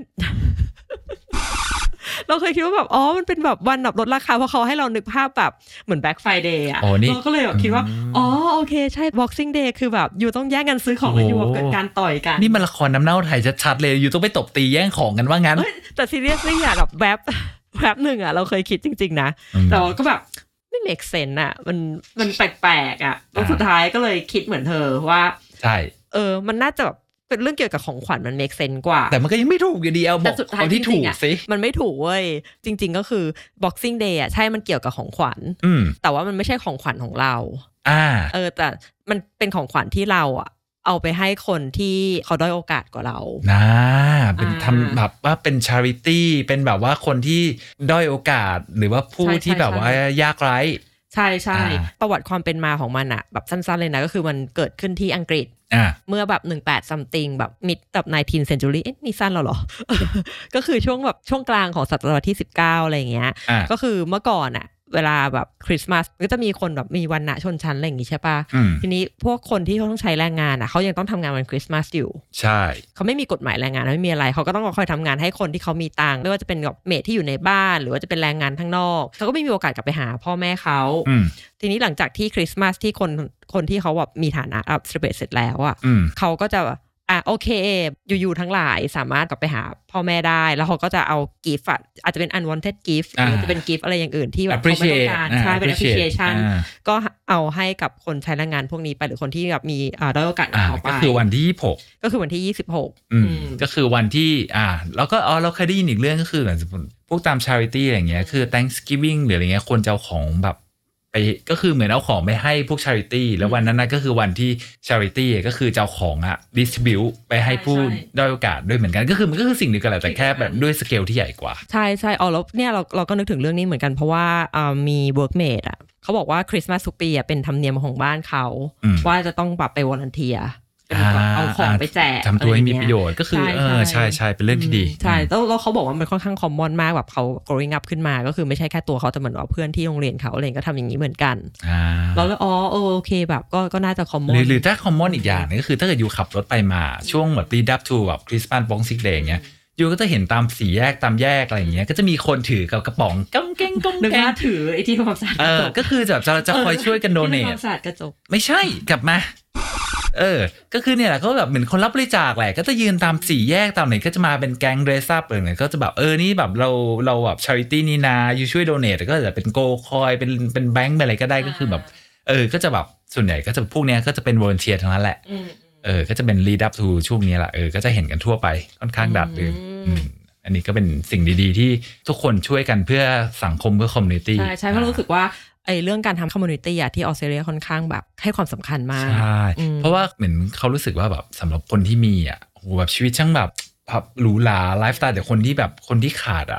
เราเคยคิดว่าแบบอ๋อมันเป็นแบบวันแบบลดราคาเพราะเขาให้เรานึกภาพแบบเหมือน Black Friday อ่ะเราก็เลยแบบคิดว่าอ๋อโอเคใช่ Boxing Day คือแบบอยู่ต้องแย่งกันซื้อของกันอยู่แบบเกิดการต่อยกันนี่มันละครน้ำเน่าไทยชัดๆเลยอยู่ต้องไปตบตีแย่งของกันว่างั้นแต่ซีเรียสลี่อ่ะแบบแวบแวบหนึ่งอ่ะเราเคยคิดจริงๆนะแต่ก็แบบไม่ make sense อ่ะมันมันแปลกๆอ่ะแล้วสุดท้ายก็เลยคิดเหมือนเธอว่าใช่เออมันน่าจะแบบเป็นเรื่องเกี่ยวกับของขวัญมัน make sense กว่าแต่มันก็ยังไม่ถูกอยู่ดีเอาบอกเอาที่ถูกสิมันไม่ถูกเว้ยจริงๆก็คือ Boxing Day อ่ะใช่มันเกี่ยวกับของขวัญแต่ว่ามันไม่ใช่ของขวัญของเราอ่าเออแต่มันเป็นของขวัญที่เราอ่ะเอาไปให้คนที่เขาด้อยโอกาสกว่าเรานะเป็นทำแบบว่าเป็น charity เป็นแบบว่าคนที่ด้อยโอกาสหรือว่าผู้ที่แบบว่ายากไร้ใช่ใช่ประวัติความเป็นมาของมันอะแบบสั้นๆเลยนะก็คือมันเกิดขึ้นที่อังกฤษเมื่อแบบหนึ่งพันแปดร้อย something แบบ mid แบบ nineteenth century เอ๊ะนี่สั้นแล้วหรอ ก็คือช่วงแบบช่วงกลางของศตวรรษที่สิบเก้าอะไรอย่างเงี้ยก็คือเมื่อก่อนอะเวลาแบบคริสต์มาสก็จะมีคนแบบมีวรรณะชนชั้นอะไรอย่างงี้ใช่ป่ะทีนี้พวกคนที่เขาต้องใช้แรงงานอ่ะเขายังต้องทำงานวันคริสต์มาสอยู่ใช่เขาไม่มีกฎหมายแรงงานไม่มีอะไรเขาก็ต้องคอยทำงานให้คนที่เขามีตังค์ไม่ว่าจะเป็นแบบเมทที่อยู่ในบ้านหรือว่าจะเป็นแรงงานข้างนอกเขาก็ไม่มีโอกาสกลับไปหาพ่อแม่เขาทีนี้หลังจากที่คริสต์มาสที่คนคนที่เขาแบบมีฐานะอัพเสร็จเสร็จแล้วอ่ะเขาก็จะอ่ะโอเคอยู่ๆทั้งหลายสามารถกลับไปหาพ่อแม่ได้แล้วเขาก็จะเอากิฟต์อาจจะเป็น unwanted gift หรือจะเป็นกิฟต์อะไรอย่างอื่นที่แบบเขาไม่ต้องการใช่เป็น appreciation ก็เอาให้กับคนใช้แรงงานพวกนี้ไปหรือคนที่แบบมีอ่าด้อยโอกาสเขาไปก็คือวันที่ยี่สิบหกก็คือวันที่ยี่สิบหกอืมก็คือวันที่อ่าแล้วก็อ๋อเราเคยได้ยินอีกเรื่องก็คือแบบพวกตาม charity อะไรอย่างเงี้ยคือ Thanksgiving หรืออะไรเงี้ยคนจะเอาของแบบไปก็คือเหมือนเอาของไปให้พวก charity แล้ววันนั้นนะก็คือวันที่ charity ก็คือจะเอาของอะ distribute ไปให้ผู้ด้อยโอกาสด้วยเหมือนกันก็คือมันก็คือสิ่งเดียวกันแหละแต่แค่แบบด้วยสเกลที่ใหญ่กว่าใช่ใช่อ๋อแล้วเนี่ยเราเราก็นึกถึงเรื่องนี้เหมือนกันเพราะว่าอ่ามี workmate อะเขาบอกว่าคริสต์มาสทุกปีอะเป็นธรรมเนียมของบ้านเขาว่าจะต้องแบบไปวอลันเทียเอาของไปแจกทำตัวให้มีประโยชน์ก็คือเออใช่ใช่เป็นเรื่องที่ดีใช่แล้วเขาบอกว่ามันค่อนข้างคอมมอนมากแบบเขา growing up ขึ้นมาก็คือไม่ใช่แค่ตัวเขาแต่เหมือนว่าเพื่อนที่โรงเรียนเขาอะไรก็ทำอย่างนี้เหมือนกันแล้วอ๋อโอเคแบบก็ก็น่าจะคอมมอนหรือถ้าคอมมอนอีกอย่างนึงก็คือถ้าเกิดอยู่ขับรถไปมาช่วงแบบ lead up to แบบคริสต์มาส Boxing Day อย่างเงี้ยอยู่ก็จะเห็นตามสี่แยกตามแยกอะไรอย่างเงี้ยก็จะมีคนถือกับกระป๋องก้องแก้งก้องแก้งถือไอ้ที่ความสะอาดเออก็คือแบบจะจะคอยช่วยกันโดเนทความสะอาดกระจกไม่ใช่กลับมาเออก็คือเนี่ยแหละเขาแบบเหมือนคนรับบริจาคแหละก็จะยืนตามสี่แยกตามไหนก็จะมาเป็นแก๊งเดรสอัพอะไรเนี่ยก็จะแบบเออนี่แบบเราเราแบบชาริตี้นี่นาอยู่ช่วยโดเนทก็จะเป็นโกคอยเป็นเป็นแบงค์อะไรก็ได้ก็คือแบบเออก็จะแบบส่วนใหญ่ก็จะพวกเนี้ยก็จะเป็นวอลันเทียร์ทั้งนั้นแหละเออก็จะเป็นลีดอัพทูช่วงนี้แหละเออก็จะเห็นกันทั่วไปค่อนข้างดัดเลยอันนี้ก็เป็นสิ่งดีๆที่ทุกคนช่วยกันเพื่อสังคมเพื่อคอมมูนิตี้ใช่ใช่เพราะรู้สึกว่าไอ้เรื่องการทำคอมมูนิตี้อะที่ออสเตรเลียค่อนข้างแบบให้ความสำคัญมากใช่เพราะว่าเหมือนเขารู้สึกว่าแบบสำหรับคนที่มีอะโหแบบชีวิตช่างแบบแบบหรูหราไลฟ์สไตล์แต่คนที่แบบคนที่ขาดอะ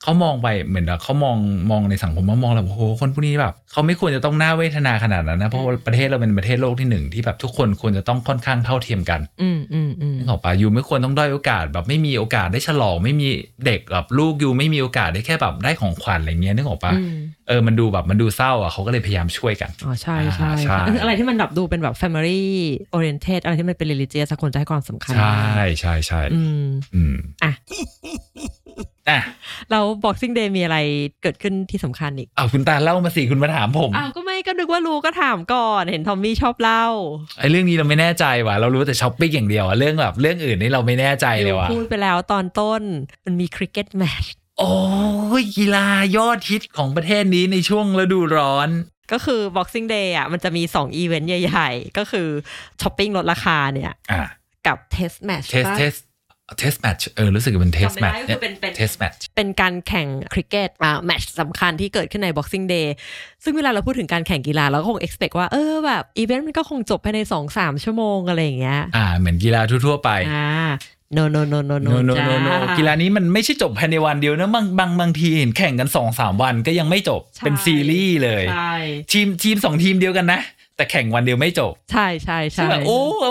เขามองไปเหมือนเขามองมองในสังคมมองแล้วโอ้โหคนพวกนี้แบบเขาไม่ควรจะต้องน่าเวทนาขนาดนั้นนะเพราะว่าประเทศเราเป็นประเทศโลกที่หนึ่งที่แบบทุกคนควรจะต้องค่อนข้างเท่าเทียมกันอืมอืมอืมนึกออกปะยูไม่ควรต้องด้อยโอกาสแบบไม่มีโอกาสได้ฉลองไม่มีเด็กแบบลูกยูไม่มีโอกาสได้แค่แบบได้ของขวัญอะไรเงี้ยนึกออกปะเออมันดูแบบมันดูเศร้าอ่ะเขาก็เลยพยายามช่วยกันอ๋อใช่ใช่ใช่อะไรที่มันแบบดูเป็นแบบ family oriented อะไรที่มันเป็น religious คนจะให้ความสำคัญใช่ใช่ใช่อืมอืมอ่ะอ่ะเรา Boxing Day มีอะไรเกิดขึ้นที่สำคัญอีกอ้าวคุณตาเล่ามาสิคุณมาถามผมอ้าวก็ไม่ก็นึกว่ารู้ก็ถามก่อนเห็นทอมมี่ชอบเล่าไอ้เรื่องนี้เราไม่แน่ใจว่ะเรารู้แต่ช้อปปิ้งอย่างเดียวอะเรื่องแบบเรื่องอื่นนี่เราไม่แน่ใจเลยว่ะพูดไปแล้วตอนต้นมันมีคริกเก็ตแมตช์โอ้ยกีฬายอดฮิตของประเทศนี้ในช่วงฤดูร้อนก็คือ Boxing Day อ่ะมันจะมีสองอีเวนต์ใหญ่ๆก็คือช้อปปิ้งลดราคาเนี่ยกับ Test Match Test Test Match เออรู้สึกเป็น Test Match เนี่ยเป็น Test Match เป็นการแข่งคริกเก็ตอ่าแมตช์สำคัญที่เกิดขึ้นใน Boxing Day ซึ่งเวลาเราพูดถึงการแข่งกีฬาเราก็คง expect ว่าเออแบบอีเวนต์มันก็คงจบภายใน สองถึงสาม ชั่วโมงอะไรอย่างเงี้ยอ่าเหมือนกีฬาทั่วๆไปอ่า no no no no no no no no กีฬานี้มันไม่ใช่จบภายในวันเดียวนะบางบางบางทีเห็นแข่งกัน สองถึงสาม วันก็ยังไม่จบเป็นซีรีส์เลยทีมทีมสองทีมเดียวกันนะแต่แข่งวันเดียวไม่จบใช่ใช่ใช่โอ้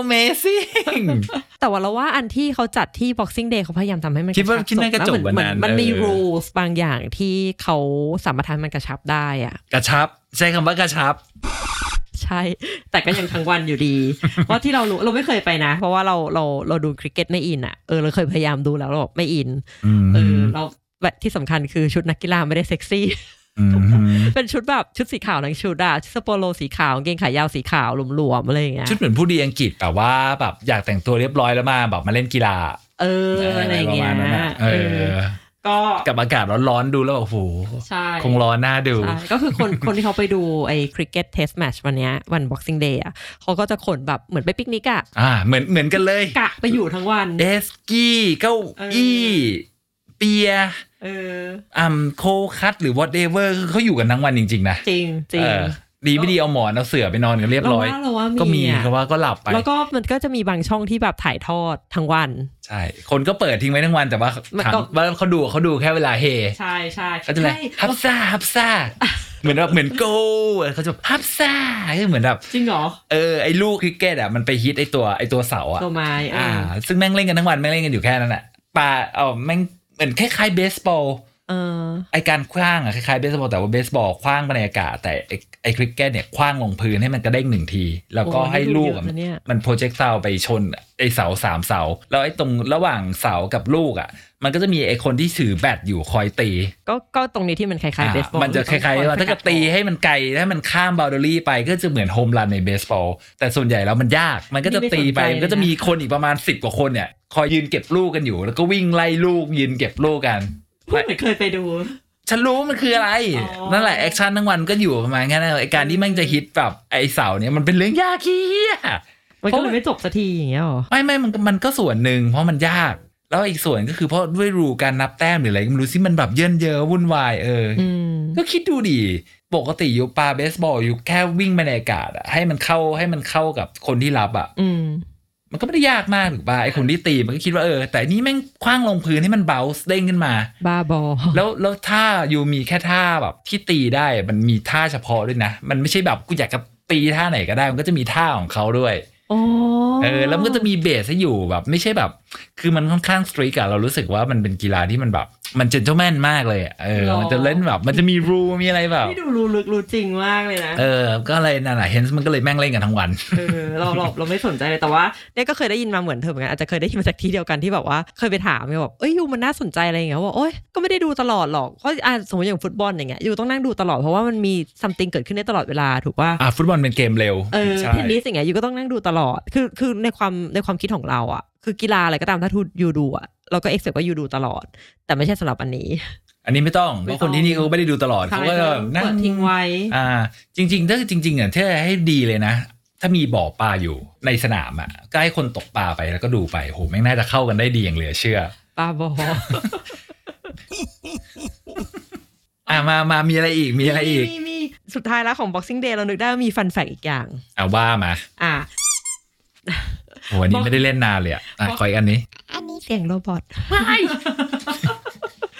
amazing แต่ว่าเราว่าอันที่เขาจัดที่ Boxing Day เขาพยายามทำให้มันคิดว่าคิดน่าจะจบวันนั้นมันมี rules บางอย่างที่เขาสามารถทำให้มันกระชับได้อะกระชับใช้คำว่ากระชับใช่แต่ก็ยังทั้งวันอยู่ดี เพราะที่เรารู้เราไม่เคยไปนะเพราะว่าเราเราเราดูคริกเก็ตไม่อินอ่ะเออเราเคยพยายามดูแล้วเราไม่อินเออเราแบบที่สำคัญคือชุดนักกีฬาไม่ได้เซ็กซี่เป็นชุดแบบชุดสีขาวทั้งชุดอะชุดสโปโลสีขาวกางเกงขายาวสีขาวหลวมๆอะไรอย่างเงี้ยชุดเหมือนผู้ดีอังกฤษแต่ว่าแบบอยากแต่งตัวเรียบร้อยแล้วมาแบบมาเล่นกีฬาเอออะไรอย่างเงี้ยเออก็กับอากาศร้อนๆดูแล้วโอ้โหคงร้อนน่าดูก็คือคนคนที่เขาไปดูไอ้คริกเก็ตเทสแมตช์วันเนี้ยวัน Boxing Day อ่ะเขาก็จะขนแบบเหมือนไปปิกนิกอ่ะอ่าเหมือนเหมือนกันเลยกะไปอยู่ทั้งวันเดสกี้เก้าอี้เปียเอออ่าโคคัตหรือ whatever คือเขาอยู่กันทั้งวันจริงๆนะจริงจริงดีไม่ดีเอาหมอนเอาเสื่อไปนอนกันเรียบร้อยก็มีก็ว่าก็หลับไปแล้วก็มันก็จะมีบางช่องที่แบบถ่ายทอดทั้งวันใช่คนก็เปิดทิ้งไว้ทั้งวันแต่ว่าถามว่าเขาดูเขาดูแค่เวลาเฮใช่ใช่เขาจะอะไรฮับซ่าฮับซ่าเหมือนแบบเหมือนโกเขาจะฮับซ่าคือเหมือนแบบจริงเหรอเออไอ้ลูกคริกเก็ตอ่ะมันไปฮิตไอ้ตัวไอ้ตัวเสาอ่ะตัวไม้อ่าซึ่งแม่งเล่นกันทั้งวันแม่งเล่นกันอยู่แค่นั้นแหละปลาเอาแม่งเหมือนคล้ายๆเบสบอลเออไอการคว้างอะคล้ายๆเบสบอลแต่ว่าเบสบอลคว้างไปในอากาศแต่ไอไอคริกเก็ตเนี่ยคว้างลงพื้นให้มันกระเด้งหนึ่งทีแล้วก็ให้ลูกมันโปรเจกต์เซลไปชนไอเสาสามเสาแล้วไอตรงระหว่างเสากับลูกอะมันก็จะมีไอคนที่ถือแบตอยู่คอยตีก็ก็ตรงนี้ที่มันคล้ายๆเบสบอลมันจะคล้ายๆว่าถ้าเกิดตีให้มันไกลถ้ามันข้ามบาวเดอรี่ไปก็จะเหมือนโฮมรันในเบสบอลแต่ส่วนใหญ่แล้วมันยากมันก็จะตีไปมันก็จะมีคนอีกประมาณสิบกว่าคนเนี่ยคอยยืนเก็บลูกกันอยู่แล้วก็วิ่งไล่ลูกยืนเก็บลูกกันไม่เคยไปดูฉันรู้มันคืออะไรนั่นแหละแอคชั่นทั้งวันก็อยู่ประมาณแค่นั้นไอการที่มันจะฮิตแบบไอเสาเนี่ยมันเป็นเรื่องยากเหี้ยมันก็เลยไม่จบสักทีอย่างเงี้ยหรอไม่ไม่มันมันก็ส่วนหนึ่งเพราะมันยากแล้วอีกส่วนก็คือเพราะด้วยรูการนับแต้มหรืออะไรก็ไม่รู้สิมันแบบเยินเยอะวุ่นวายเออก็คิดดูดิปกติอยู่ปาเบสบอลอยู่แค่วิ่งไปในอากาศอะให้มันเข้าให้มันเข้ากับคนที่รับอะมันก็ไม่ได้ยากมากหรือป่ะไอคนที่ตีมันก็คิดว่าเออแต่นี่แม่งคว้างลงพื้นให้มันเบาส์เด้งขึ้นมาบ้าบอแล้วแล้วท่าอยู่มีแค่ท่าแบบที่ตีได้มันมีท่าเฉพาะด้วยนะมันไม่ใช่แบบกูอยากจะตีท่าไหนก็ได้มันก็จะมีท่าของเขาด้วยเออแล้วมันก็จะมีเบสให้อยู่แบบไม่ใช่แบบคือมันค่อนข้างสตรีกอะเรารู้สึกว่ามันเป็นกีฬาที่มันแบบมันเจนเทิลแมนมากเลยเออมันจะเล่นแบบมันจะมีรูมีอะไรแบบไม่ดูรู้ลึกรู้จริงมากเลยนะเออก็เลยนั่นแหละเห็นมันก็เลยแม่งเล่นกันทั้งวันเออเราเราเราไม่สนใจเลยแต่ว่าเนี่ยก็เคยได้ยินมาเหมือนเธอเหมือนกันอาจจะเคยได้ยินมาจากที่เดียวกันที่แบบว่าเคยไปถามไงแบบเอ้ยยูมันน่าสนใจอะไรอย่างเงี้ยว่าโอ๊ยก็ไม่ได้ดูตลอดหรอกเพราะอ่ะสมมติอย่างฟุตบอลอย่างเงี้ยยูต้องนั่งดูตลอดเพราะว่ามันมีซัมติงเกิดขึ้นได้ตลอดเวลาถูกป่ะอ่ะฟุตบอลเป็นเกมเร็วเออเทนนิสอย่างเงี้ยยูก็ต้องนั่งดูตลอดคือคือในความในความคิดของเราอ่ะคือกีฬาอะไรก็ตามถ้าทูยูดูอ่ะเราก็เอ็กเซปต์ว่ายูดูตลอดแต่ไม่ใช่สำหรับอันนี้อันนี้ไม่ต้องเพราะคนที่นี่เขาไม่ได้ดูตลอดเขาก็นั่งทิ้งไว้อ่าจริงๆถ้าจริงๆอ่ะถ้าให้ดีเลยนะถ้ามีบ่อปลาอยู่ในสนามอ่ะก็ให้คนตกปลาไปแล้วก็ดูไปโหแม่งน่าจะเข้ากันได้ดีอย่างเหลือเชื่อปลาบ่ออ่ะมามามีอะไรอีกมีอะไรอีกมีมีสุดท้ายแล้วของ Boxing Day เรานึกได้ว่ามีฟันแฟกอีกอย่างอ่ะว่ามาอ่ะโหอันนี้ไม่ได้เล่นนานเลยอ่ะขออีกอันนี้อันนี้เสียงโรบอทไม่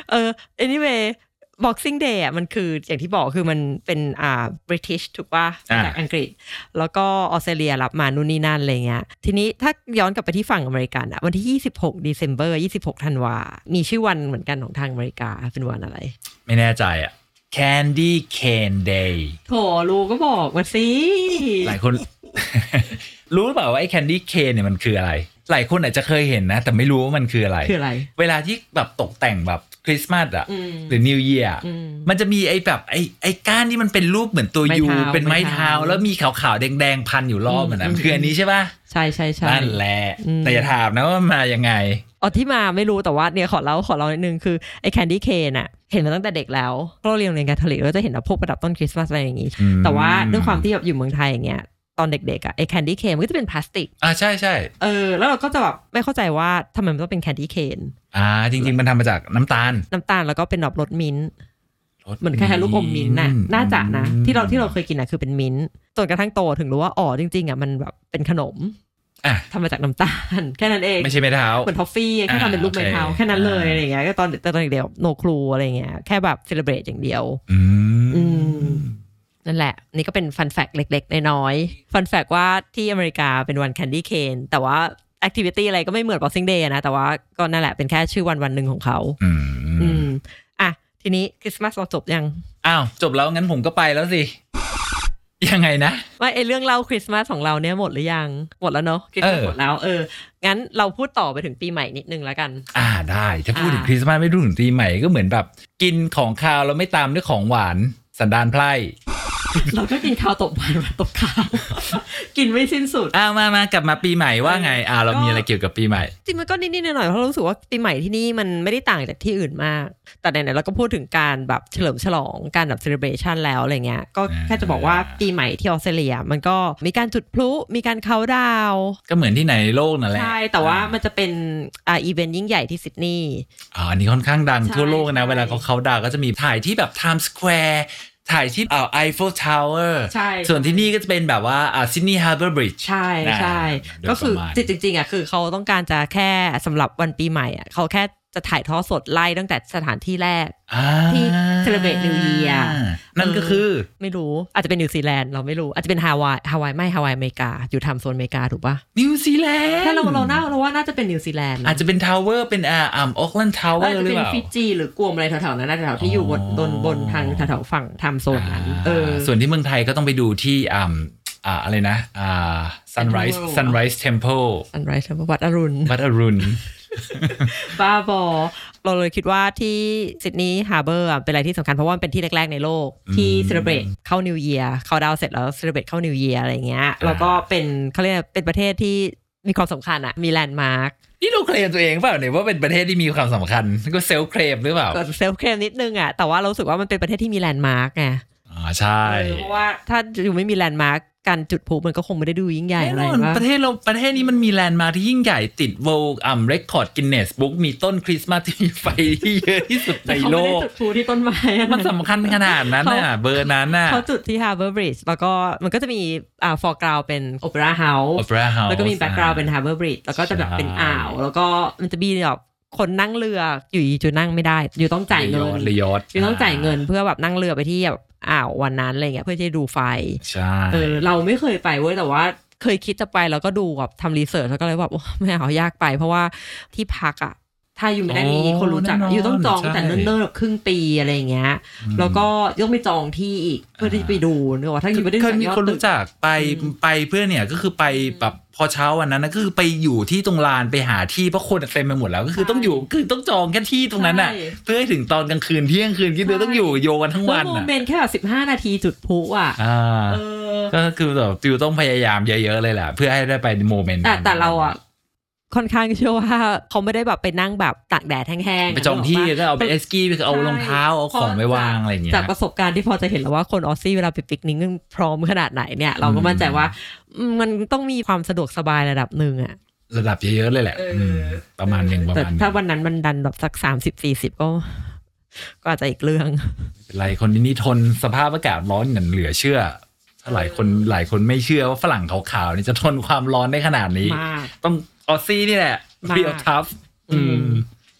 เออ anyway Boxing Day อ่ะมันคืออย่างที่บอกคือมันเป็นอ่า British ถูกป่ะจากอังกฤษแล้วก็ออสเตรเลียรับมานู่นนี่นั่นอะไรเงี้ยทีนี้ถ้าย้อนกลับไปที่ฝั่งอเมริกันอ่ะวันที่ยี่สิบหก December ยี่สิบหกธันวามีชื่อวันเหมือนกันของทางอเมริกาเป็นวันอะไรไม่แน่ใจอ่ะ Candy Cane Day โถรู้ก็บอกมาสิหลายคน รู้หรือเปล่าว่าไอ้ Candy Cane เนี่ยมันคืออะไรหลายคนอาจจะเคยเห็นนะแต่ไม่รู้ว่ามันคืออะไรคืออะไรเวลาที่แบบตกแต่งแบบคริสต์มาสอ่ะหรือ New Year มันจะมีไอ้แบบไอ้ไอ้ก้านที่มันเป็นรูปเหมือนตัวยูเป็นไม้เท้าแล้วมีขาวๆแดงๆพันอยู่รอบมันนะคืออันนี้ใช่ป่ะใช่ใช่ใช่นั่นแหละแต่อย่าถามนะว่ามายังไงอ๋อที่มาไม่รู้แต่ว่าเนี่ยขอเล่าขอเล่านิดนึงคือไอ้ Candy Cane น่ะเห็นมาตั้งแต่เด็กแล้วเราเรียนโรงเรียนคาทอลิกเราจะเห็นพวกประดับต้นคริสต์มาสอะไรอย่างงี้แต่ว่าด้วยความที่แบบอยู่เมืองไทยอย่างเงี้ยตอนเด็กๆอ่ะไอ้ Candy Cane มันก็จะเป็นพลาสติกอ่าใช่ๆเออแล้วเราก็จะแบบไม่เข้าใจว่าทำไมมันต้องเป็น Candy Cane อ่าจริงๆมันทำมาจากน้ำตาลน้ำตาลแล้วก็เป็นแบบรสมิ้นท์เหมือนคล้ายๆลูกอมมิ้นท์น่ะน่าจะนะที่เราที่เราเคยกินน่ะคือเป็นมิ้นท์จนกระทั่งโตถึงรู้ว่าอ๋อจริงๆอ่ะมันแบบเป็นขนมทำมาจากน้ำตาลแค่นั้นเองไม่ใช่ไม้เท้าเหมือนทอฟฟี่แค่ทำเป็นรูปไม้เท้าแค่นั้นเลยอะไรอย่างเงี้ยก็ตอนตอนเด็กๆโนครูอะไรเงี้ยแค่แบบเซเลบเรตอย่างเดียวอืมนั่นแหละนี่ก็เป็นฟันแฟกต์เล็กๆน้อยๆฟันแฟกต์ว่าที่อเมริกาเป็นวัน Candy Cane แต่ว่าแอคทิวิตี้อะไรก็ไม่เหมือน Boxing Day นะแต่ว่าก็นั่นแหละเป็นแค่ชื่อวันวันหนึ่งของเขาอืมอืมอ่ะทีนี้คริสต์มาสเราจบยังอ้าวจบแล้วงั้นผมก็ไปแล้วสิยังไงนะว่าไอ้เรื่องเล่าคริสต์มาสของเราเนี่ยหมดหรือยังหมดแล้วเนาะคริสต์มาสหมดแล้วเอองั้นเราพูดต่อไปถึงปีใหม่นิดนึงแล้วกันอ่าได้ถ้าพูดถึงคริสต์มาสไม่พูดถึงปีใหม่ก็เหมือนแบบกินของคาวแล้วไม่ตามด้วยของหวานสันดานไพร่เราก็กินข้าวตบหวานตบข้าวกินไม่สิ้นสุดอ้าวมามากลับมาปีใหม่ว่าไงอ่าเรามีอะไรเกี่ยวกับปีใหม่จริงมันก็นิดๆหน่อยๆเพราะเรารู้สึกว่าปีใหม่ที่นี่มันไม่ได้ต่างจากที่อื่นมากแต่ไหนๆเราก็พูดถึงการแบบเฉลิมฉลองการแบบเซเลบเรชันแล้วอะไรเงี้ยก็แค่จะบอกว่าปีใหม่ที่ออสเตรเลียมันก็มีการจุดพลุมีการเคาน์ดาวน์ก็เหมือนที่ไหนในโลกนั่นแหละใช่แต่ว่ามันจะเป็นอ่าอีเวนต์ยิ่งใหญ่ที่ซิดนีย์อ๋ออันนี้ค่อนข้างดังทั่วโลกนะเวลาเขาเคาน์ดาวน์ก็จะมีถ่ายที่แบบ Times Squareถ่ายที่อ่า Eiffel Tower ใช่ส่วนที่นี่ก็จะเป็นแบบว่าอ่า Sydney Harbour Bridge ใช่ใช่ก็คือจริงๆอ่ะคือเขาต้องการจะแค่สำหรับวันปีใหม่อ่ะเขาแค่จะถ่ายทอดสดไล่ตั้งแต่สถานที่แรกที่ Celebrate New Year นั่นก็คือไม่รู้อาจจะเป็นนิวซีแลนด์เราไม่รู้อาจจะเป็นฮาวายฮาวายไม่ฮาวายอเมริกาอยู่ไทม์โซนอเมริกาถูกป่ะนิวซีแลนด์ถ้าเราเราน่าเราว่าน่าจะเป็นนิวซีแลนด์อาจจะเป็นทาวเวอร์เป็นอ่าอ่าออกแลนด์ทาวเวอร์หรือเปล่าเป็นฟิจิหรือกวมอะไรแถวๆนั้นแถวๆที่อยู่บนบนบนทางแถวๆฝั่งไทม์โซนนั้นเออส่วนที่เมืองไทยก็ต้องไปดูที่อ่าอ่าอะไรนะอ่า Sunrise Sunrise Temple Sunrise Temple วัดอรุณวัดอรุณบ้าบอเราเลยคิดว่าที่ซิดนีย์ฮาร์เบอร์เป็นอะไรที่สำคัญเพราะว่ามันเป็นที่แรกๆในโลกที่เซเลบเรตเข้านิวเยียร์เขาดาวเสร็จแล้วเซเลบเรตเข้านิวเยียร์อะไรเงี้ยแล้วก็เป็นเขาเรียกเป็นประเทศที่มีความสำคัญอะมีแลนด์มาร์คนี่เราเคลมตัวเองเปล่าเนี่ยว่าเป็นประเทศที่มีความสำคัญก็เซลฟ์เคลมหรือเปล่าก็เซลฟ์เคลมนิดนึงอะแต่ว่าเรารู้สึกว่ามันเป็นประเทศที่มีแลนด์มาร์คไงอ๋อใช่เพราะว่าถ้าอยู่ไม่มีแลนด์มาร์คการจุดพลุมันก็คงไม่ได้ดูยิ่งใหญ่อะไรว่าประเทศเราประเทศนี้มันมีแลนด์มาร์คที่ยิ่งใหญ่ติด World อ่า Record Guinness Book มีต้นคริสต์มาสที่มีไฟที่เยอะที่สุดในโลกเขาไม่ได้จุดพลุที่ต้นไม้มันสำคัญขนาดนั้นน่ะเบอร์นั้นน่ะเขาจุดที่ Harbour Bridge แล้วก็มันก็จะมีอ่า foreground เป็น Opera House Opera House แล้วก็มี background เป็น Harbour Bridge แล้วก็จะแบบเป็นอ่าวแล้วก็มันจะมีแบบคนนั่งเรืออยู่อยู่นั่งไม่ได้อยู่ต้องจ่ายเงินอยู่ต้องจ่ายเงินเพื่อแบบนั่งเรือไปที่แบบอ้าววันนั้นอะไรเงี้ยเพื่อจะดูไฟใช่เออเราไม่เคยไปเว้ยแต่ว่าเคยคิดจะไปแล้วก็ดูแบบทำรีเสิร์ชแล้วก็เลยแบบไม่เอายากไปเพราะว่าที่พักอ่ะถ้าอยู่ไม่ได้มีคนรู้จักอยู่ต้องจองแต่เนิ่นๆแบบครึ่งปีอะไรเงี้ยแล้วก็ต้องไปจองที่อีกเพื่อที่จะไปดูเนอะถ้าอยู่ไม่ได้เคยมีคนรู้จักไปไปเพื่อเนี่ยก็คือไปแบบพอเช้าวันนั้นนะก็คือไปอยู่ที่ตรงลานไปหาที่เพราะคนเต็มไปหมดแล้วก็คือต้องอยู่คือต้องจองแค่ที่ตรงนั้นน่ะเพื่อให้ถึงตอนกลางคืนเที่ยงคืนคิดดูต้องอยู่โยกันทั้งวันน่ะโมเมนต์แค่แบบสิบห้านาทีจุดพลุอ่ะก็คือแบบติวต้องพยายามเยอะๆเลยแหละเพื่อให้ได้ไปโมเมนต์แต่เราอ่ะค่อนข้างเชื่อว่าเขาไม่ได้แบบไปนั่งแบบตากแดดแห้งๆไปจองที่ก็เอาไปเอสกี้ไปเอารองเท้าเอาของไปวางอะไรอย่างเงี้ยจากประสบการณ์ที่พอจะเห็นแล้วว่าคนออสซี่เวลาไปปิกนิกพร้อมขนาดไหนเนี่ยเราก็มั่นใจว่ามันต้องมีความสะดวกสบายระดับหนึ่งอะระดับเยอะๆเลยแหละประมาณหนึ่งประมาณแต่ถ้าวันนั้นมันดันแบบสักสามสิบสี่สิบก็ก็อาจจะอีกเรื่องหลายคนที่นี่ทนสภาพอากาศร้อนอย่างเหลือเชื่อถ้าหลายคนหลายคนไม่เชื่อว่าฝรั่งขาวๆนี่จะทนความร้อนได้ขนาดนี้ต้องออสซี่นี่แหละเรียลทัฟอืมอ่ะ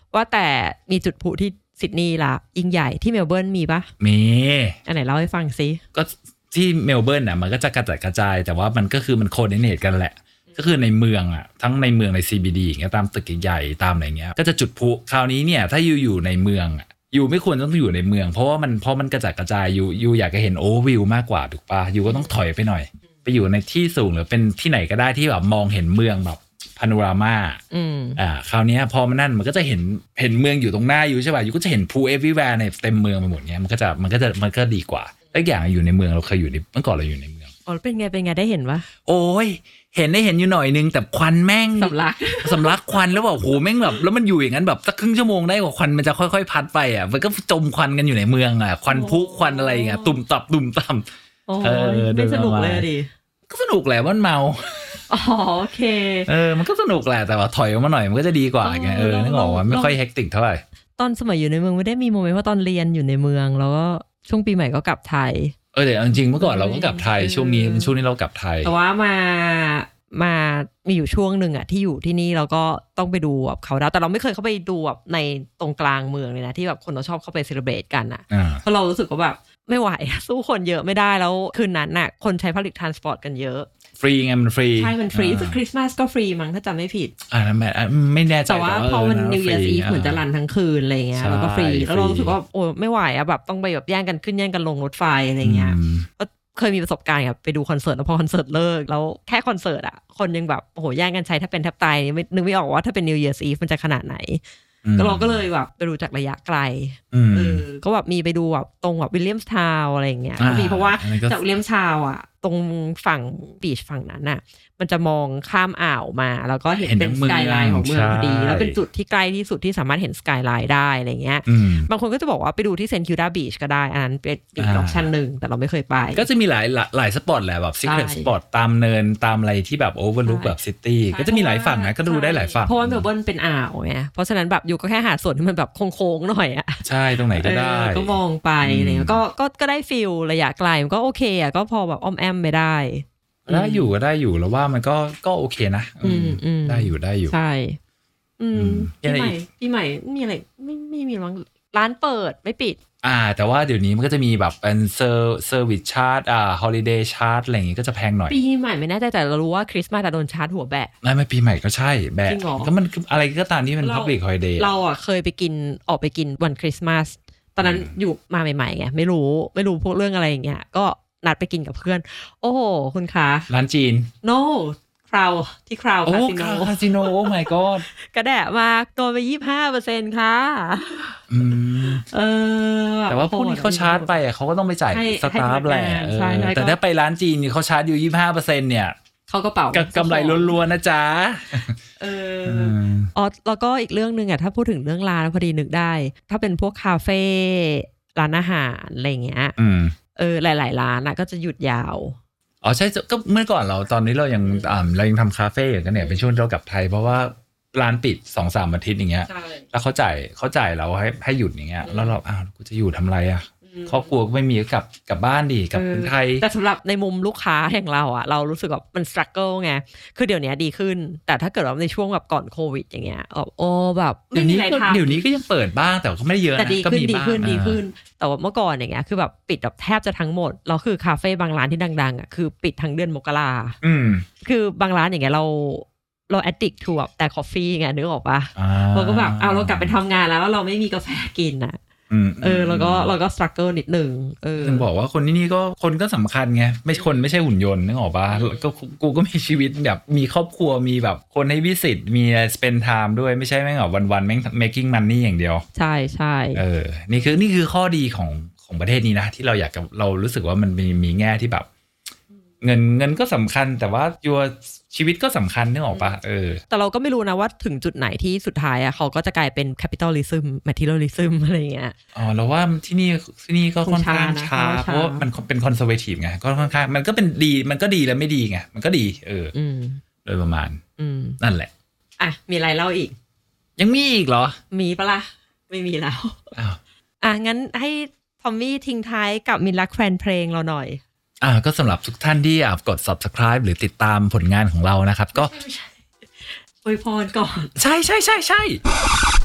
ว่าแต่มีจุดพลุที่ซิดนีย์ละยิ่งใหญ่ที่เมลเบิร์นมีปะมีอันไหนเล่าให้ฟังซิก็ที่เมลเบิร์นอ่ะมันก็จะกระจัดกระจายแต่ว่ามันก็คือมันโคเดเนตกันแหละก็คือในเมืองอ่ะทั้งในเมืองใน ซี บี ดี อย่างเงี้ยตามตึกใหญ่ๆตามอะไรเงี้ยก็จะจุดพลุคราวนี้เนี่ยถ้าอยู่อยู่ในเมืองอ่ะอยู่ไม่ควรต้องอยู่ในเมืองเพราะว่ามันเพราะมันกระจัดกระจายอยู่อยู่อยากจะเห็นโอเวอร์วิวมากกว่าถูกป่ะอยู่ก็ต้องถอยไปหน่อยไปอยู่ในที่สูงหรือเป็นที่ไหนก็ได้ที่แบบมองเห็นเมืองแบบพาโนรามาอ่าคราวนี้พอมันนั่นมันก็จะเห็นเห็นเมืองอยู่ตรงหน้าอยู่ใช่ป่ะอยู่ก็จะเห็นพลุ everywhere ในเต็มเมืองไปหมดเงี้ยมันก็จะมันก็จะมันก็ดีกว่าแล้วอย่างอยู่ในเมืองเราเคยอยู่ในเมื่อก่อนเราอยู่ในเมืองอ๋อเป็นไงเป็นไงได้เห็นปะโอ้ยเห็นได้เห็นอยู่หน่อยนึงแต่ควันแม่งสำลักสำลักควันแล้วแบบโหแม่งแบบแล้วมันอยู่อย่างนั้นแบบสักครึ่งชั่วโมงได้กว่าควันมันจะค่อยๆพัดไปอ่ะมันก็จมควันกันอยู่ในเมืองอ่ะควันพุควันอะไรอย่างเงี้ยตุ่มตับตุ่มต่ำเออไม่สนุกเลยดิก็สนุกแหละมันเมาอ๋อโอเคเออมันก็สนุกแหละแต่ว่าถอยออกมาหน่อยมันก็จะดีกว่าไงเออนึกออกว่าไม่ค่อยเฮกติกเท่าไหร่ตอนสมัยอยู่ในเมืองไม่ได้มีโมเมนต์เพราะตอนเรียนอยู่ในเมืองแล้วก็ช่วงปีใหม่ก็กลับไทยเออแต่จริงๆเมื่อก่อนเราก็กลับไทยช่วงนี้เป็นช่วงนี้เรากลับไทยแต่ว่ามามามีอยู่ช่วงหนึ่งอะที่อยู่ที่นี่เราก็ต้องไปดูแบบเขาดาวแต่เราไม่เคยเข้าไปดูแบบในตรงกลางเมืองเลยนะที่แบบคนเราชอบเข้าไปเซเลบรตกันอะเพราะเรารู้สึกว่าแบบไม่ไหวสู้คนเยอะไม่ได้แล้วคืนนั้นน่ะคนใช้ public transport กันเยอะฟรีไงมันฟรีใช่มันฟรีคริสต์มาสก็ฟรีมั้งถ้าจำไม่ผิดอ่าไม่ไม่แน่ใจแต่ว่าพอมัน New Year's Eve เหมือนจะรันทั้งคืนอะไรเงี้ยแล้วก็ฟรีแล้วเรารู้สึกว่าโอ้ไม่ไหวอะแบบต้องไปแบบแย่งกันขึ้นแย่งกันลงรถไฟอะไรเงี้ยก็เคยมีประสบการณ์ครับไปดูคอนเสิร์ตแล้วพอคอนเสิร์ตเลิกแล้วแค่คอนเสิร์ตอะคนยังแบบโอ้โหแย่งกันใช้ถ้าเป็นแทบตายไม่นึกไม่ออกว่าถ้าเป็น New Year's Eve มันจะขนาดไหนก็เราก็เลยแบบไปดูจากระยะไกลเออก็แบบมีไปดูแบบตรงแบบวิลเลียมส์ทาวน์อะไรอย่างเงี้ยก็มีเพราะว่าจากวิลเลียมส์ทาวน์อ่ะตรงฝั่งบีชฝั่งนั้นน่ะมันจะมองข้ามอ่าวมาแล้วก็เห็นเป็นสกายไลน์ของเมืองพอดีแล้วเป็นจุดที่ใกล้ที่สุดที่สามารถเห็นสกายไลน์ได้อะไรเงี้ยบางคนก็จะบอกว่าไปดูที่เซนต์คิวดาบีชก็ได้อันนั้นเป็นอีกออปชั่นนึงแต่เราไม่เคยไปก็จะมีหลายหลายสปอตแหละแบบซีเครทสปอตตามเนินตามอะไรที่แบบโอเวอร์ลุคแบบซิตี้ก็จะมีหลายฝั่งนะก็ดูได้หลายฝั่งเพราะว่าเมลเบิร์นเป็นอ่าวไงเพราะฉะนั้นแบบอยู่ก็แค่หาส่วนที่มันแบบโค้งๆหน่อยอ่ะใช่ตรงไหนก็ได้ก็มองไปเนี่ยก็ก็ก็ได้ฟีลระยะไกลมันก็โอเคอ่ะก็พอแบบอ้อมแอมไปได้ได้อยู่ก็ได้อยู่แล้วว่ามันก็ก็โอเคนะได้อยู่ได้อยู่ใช่พี่ใหม่พี่ใหม่มีอะไรไม่ไม่มีร้านเปิดไม่ปิดอ่าแต่ว่าเดี๋ยวนี้มันก็จะมีแบบเป็นเซอร์เซอร์วิสชาร์ตอ่าฮอลิเดย์ชาร์ตอะไรอย่างงี้ก็จะแพงหน่อยปีใหม่ไม่แน่ใจแต่เรารู้ว่าคริสต์มาสโดนชาร์ตหัวแบะไม่ไม่ปีใหม่ก็ใช่แบะก็มันอะไรก็ตามที่เป็นพับลิกฮอลิเดย์เราอ่ะเคยไปกินออกไปกินวันคริสต์มาสตอนนั้นอยู่มาใหม่ๆไงไม่รู้ไม่รู้พวกเรื่องอะไรอย่างเงี้ยก็นัดไปกินกับเพื่อนโอ้โหคุณคะร้านจีน no คราวที่คราวคาสิโนคาสิโนโอ้ my god กระแดะมาโดนไป ยี่สิบห้าเปอร์เซ็นต์ ค่ะอืมเออแต่ว่าพวกนี้เขาชาร์จไปอ่ะเขาก็ต้องไปจ่ายสตาฟแหละแต่ถ้าไปร้านจีนนี่เขาชาร์จอยู่ ยี่สิบห้าเปอร์เซ็นต์ เนี่ยเขาก็เป่ากำไรล้วนๆนะจ๊ะเอออ๋อแล้วก็อีกเรื่องนึงอ่ะถ้าพูดถึงเรื่องร้านพอดีนึกได้ถ้าเป็นพวกคาเฟ่ร้านอาหารอะไรเงี้ยเออหลายๆร้านอ่ะก็จะหยุดยาวอ๋อใช่ก็เมื่อก่อนเราตอนนี้เรายังอ่าเรายังทำคาเฟ่อยู่กันเนี่ยเป็นช่วงเรากลับไทยเพราะว่าร้านปิด สองสาม อาทิตย์อย่างเงี้ยแล้วเขาจ่ายเขาจ่ายเราให้ให้หยุดอย่างเงี้ยแล้วเราอ้าวกูจะอยู่ทำไรอ่ะครอบครัวก็ไม่มีก็กลับกลับบ้านดิกลับคนไทยแต่สำหรับในมุมลูกค้าแห่งเราอ่ะเรารู้สึกแบบมันสตรักเกิลไงคือเดี๋ยวนี้ดีขึ้นแต่ถ้าเกิดว่าในช่วงแบบก่อนโควิดอย่างเงี้ยโอ้แบบเดี๋ยวนี้เดี๋ยวนี้ก็ยังเปิดบ้างแต่ก็ไม่ได้เยอะนะก็มีบ้างดีขึ้นดีขึ้นแต่ว่าเมื่อก่อนอย่างเงี้ยคือแบบปิดแบบแทบจะทั้งหมดแล้วคือคาเฟ่บางร้านที่ดังๆอ่ะคือปิดทั้งเดือนมกราอืมคือบางร้านอย่างเงี้ยเราเราแอดดิกทูแบบแต่กาแฟไงนึกออกปะเราก็แบบเอาเรากลับไปทำงานแล้วแล้วเราไม่มีกาแฟกินอ่ะเออแล้วก็เราก็สตรักเกิลนิดนึงเออถึงบอกว่าคนที่นี่ก็คนก็สำคัญไงไม่คนไม่ใช่หุ่นยนต์นึกออกปะก็กูก็มีชีวิตแบบมีครอบครัวมีแบบคนให้วิสิตมีสเปนไทม์ด้วยไม่ใช่แม่งแบบวันๆแม่ง making money อย่างเดียวใช่ใช่เออนี่คือนี่คือข้อดีของของประเทศนี้นะที่เราอยากเรารู้สึกว่ามันมีมีแง่ที่แบบเงินเงินก็สำคัญแต่ว่าตัวชีวิตก็สำคัญนึกออกปะเออแต่เราก็ไม่รู้นะว่าถึงจุดไหนที่สุดท้ายอ่ะเขาก็จะกลายเป็น capitalism materialism อะไรเงี้ยอ๋อเราว่าที่นี่ที่นี่ก็ค่อนข้างช้าเพราะมันเป็น conservative ไงก็ค่อนข้างมันก็เป็นดีมันก็ดีแล้วไม่ดีไงมันก็ดีเออโดยประมาณนั่นแหละอ่ะมีอะไรเล่าอีกยังมีอีกเหรอมีปะล่ะไม่มีแล้วอ้าวอ่ะงั้นให้ทอมมี่ทิ้งท้ายกับมินรักแฟนเพลงเราหน่อยอ่าก็สำหรับทุกท่านที่อยากกด subscribe หรือติดตามผลงานของเรานะครับก็อวยพรก่อนใช่ใช่ใช่ใช่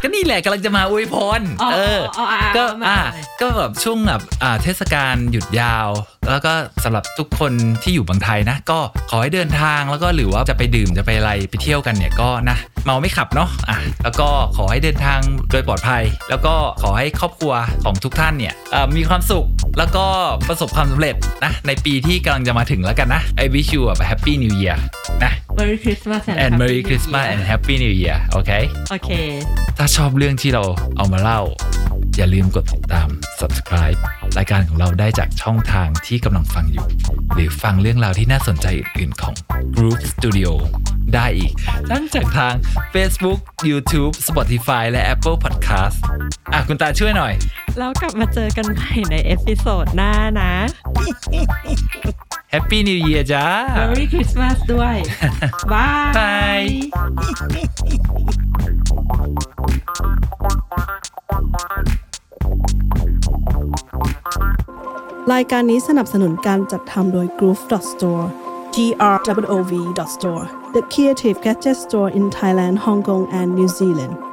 ก็นี่แหละกำลังจะมาอวยพรเออก็อ่ะก็แบบช่วงแบบอ่าเทศกาลหยุดยาวแล้วก็สำหรับทุกคนที่อยู่บางไทยนะก็ขอให้เดินทางแล้วก็หรือว่าจะไปดื่มจะไปอะไรไปเที่ยวกันเนี่ยก็นะเมาไม่ขับเนาะอ่ะแล้วก็ขอให้เดินทางโดยปลอดภัยแล้วก็ขอให้ครอบครัวของทุกท่านเนี่ยมีความสุขแล้วก็ประสบความสำเร็จนะในปีที่กำลังจะมาถึงแล้วกันนะ I wish you a happy new year นะ Merry Christmas and Merry Christmas and Happy New Year โอเคโอเคถ้าชอบเรื่องที่เราเอามาเล่าอย่าลืมกดติดตาม Subscribe รายการของเราได้จากช่องทางที่กำลังฟังอยู่หรือฟังเรื่องราวที่น่าสนใจอื่นๆของ Groove Studio ได้อีกทั้งจากทาง Facebook YouTube Spotify และ Apple Podcast อ่ะคุณตาช่วยหน่อยแล้วกลับมาเจอกันใหม่ในเอพิโซดหน้านะ Happy New Year จ้า Merry Christmas ด้วยบายบายรายการนี้สนับสนุนการจัดทำโดย Groove Store G R O O V Store The Creative Gadget Store in Thailand, Hong Kong and New Zealand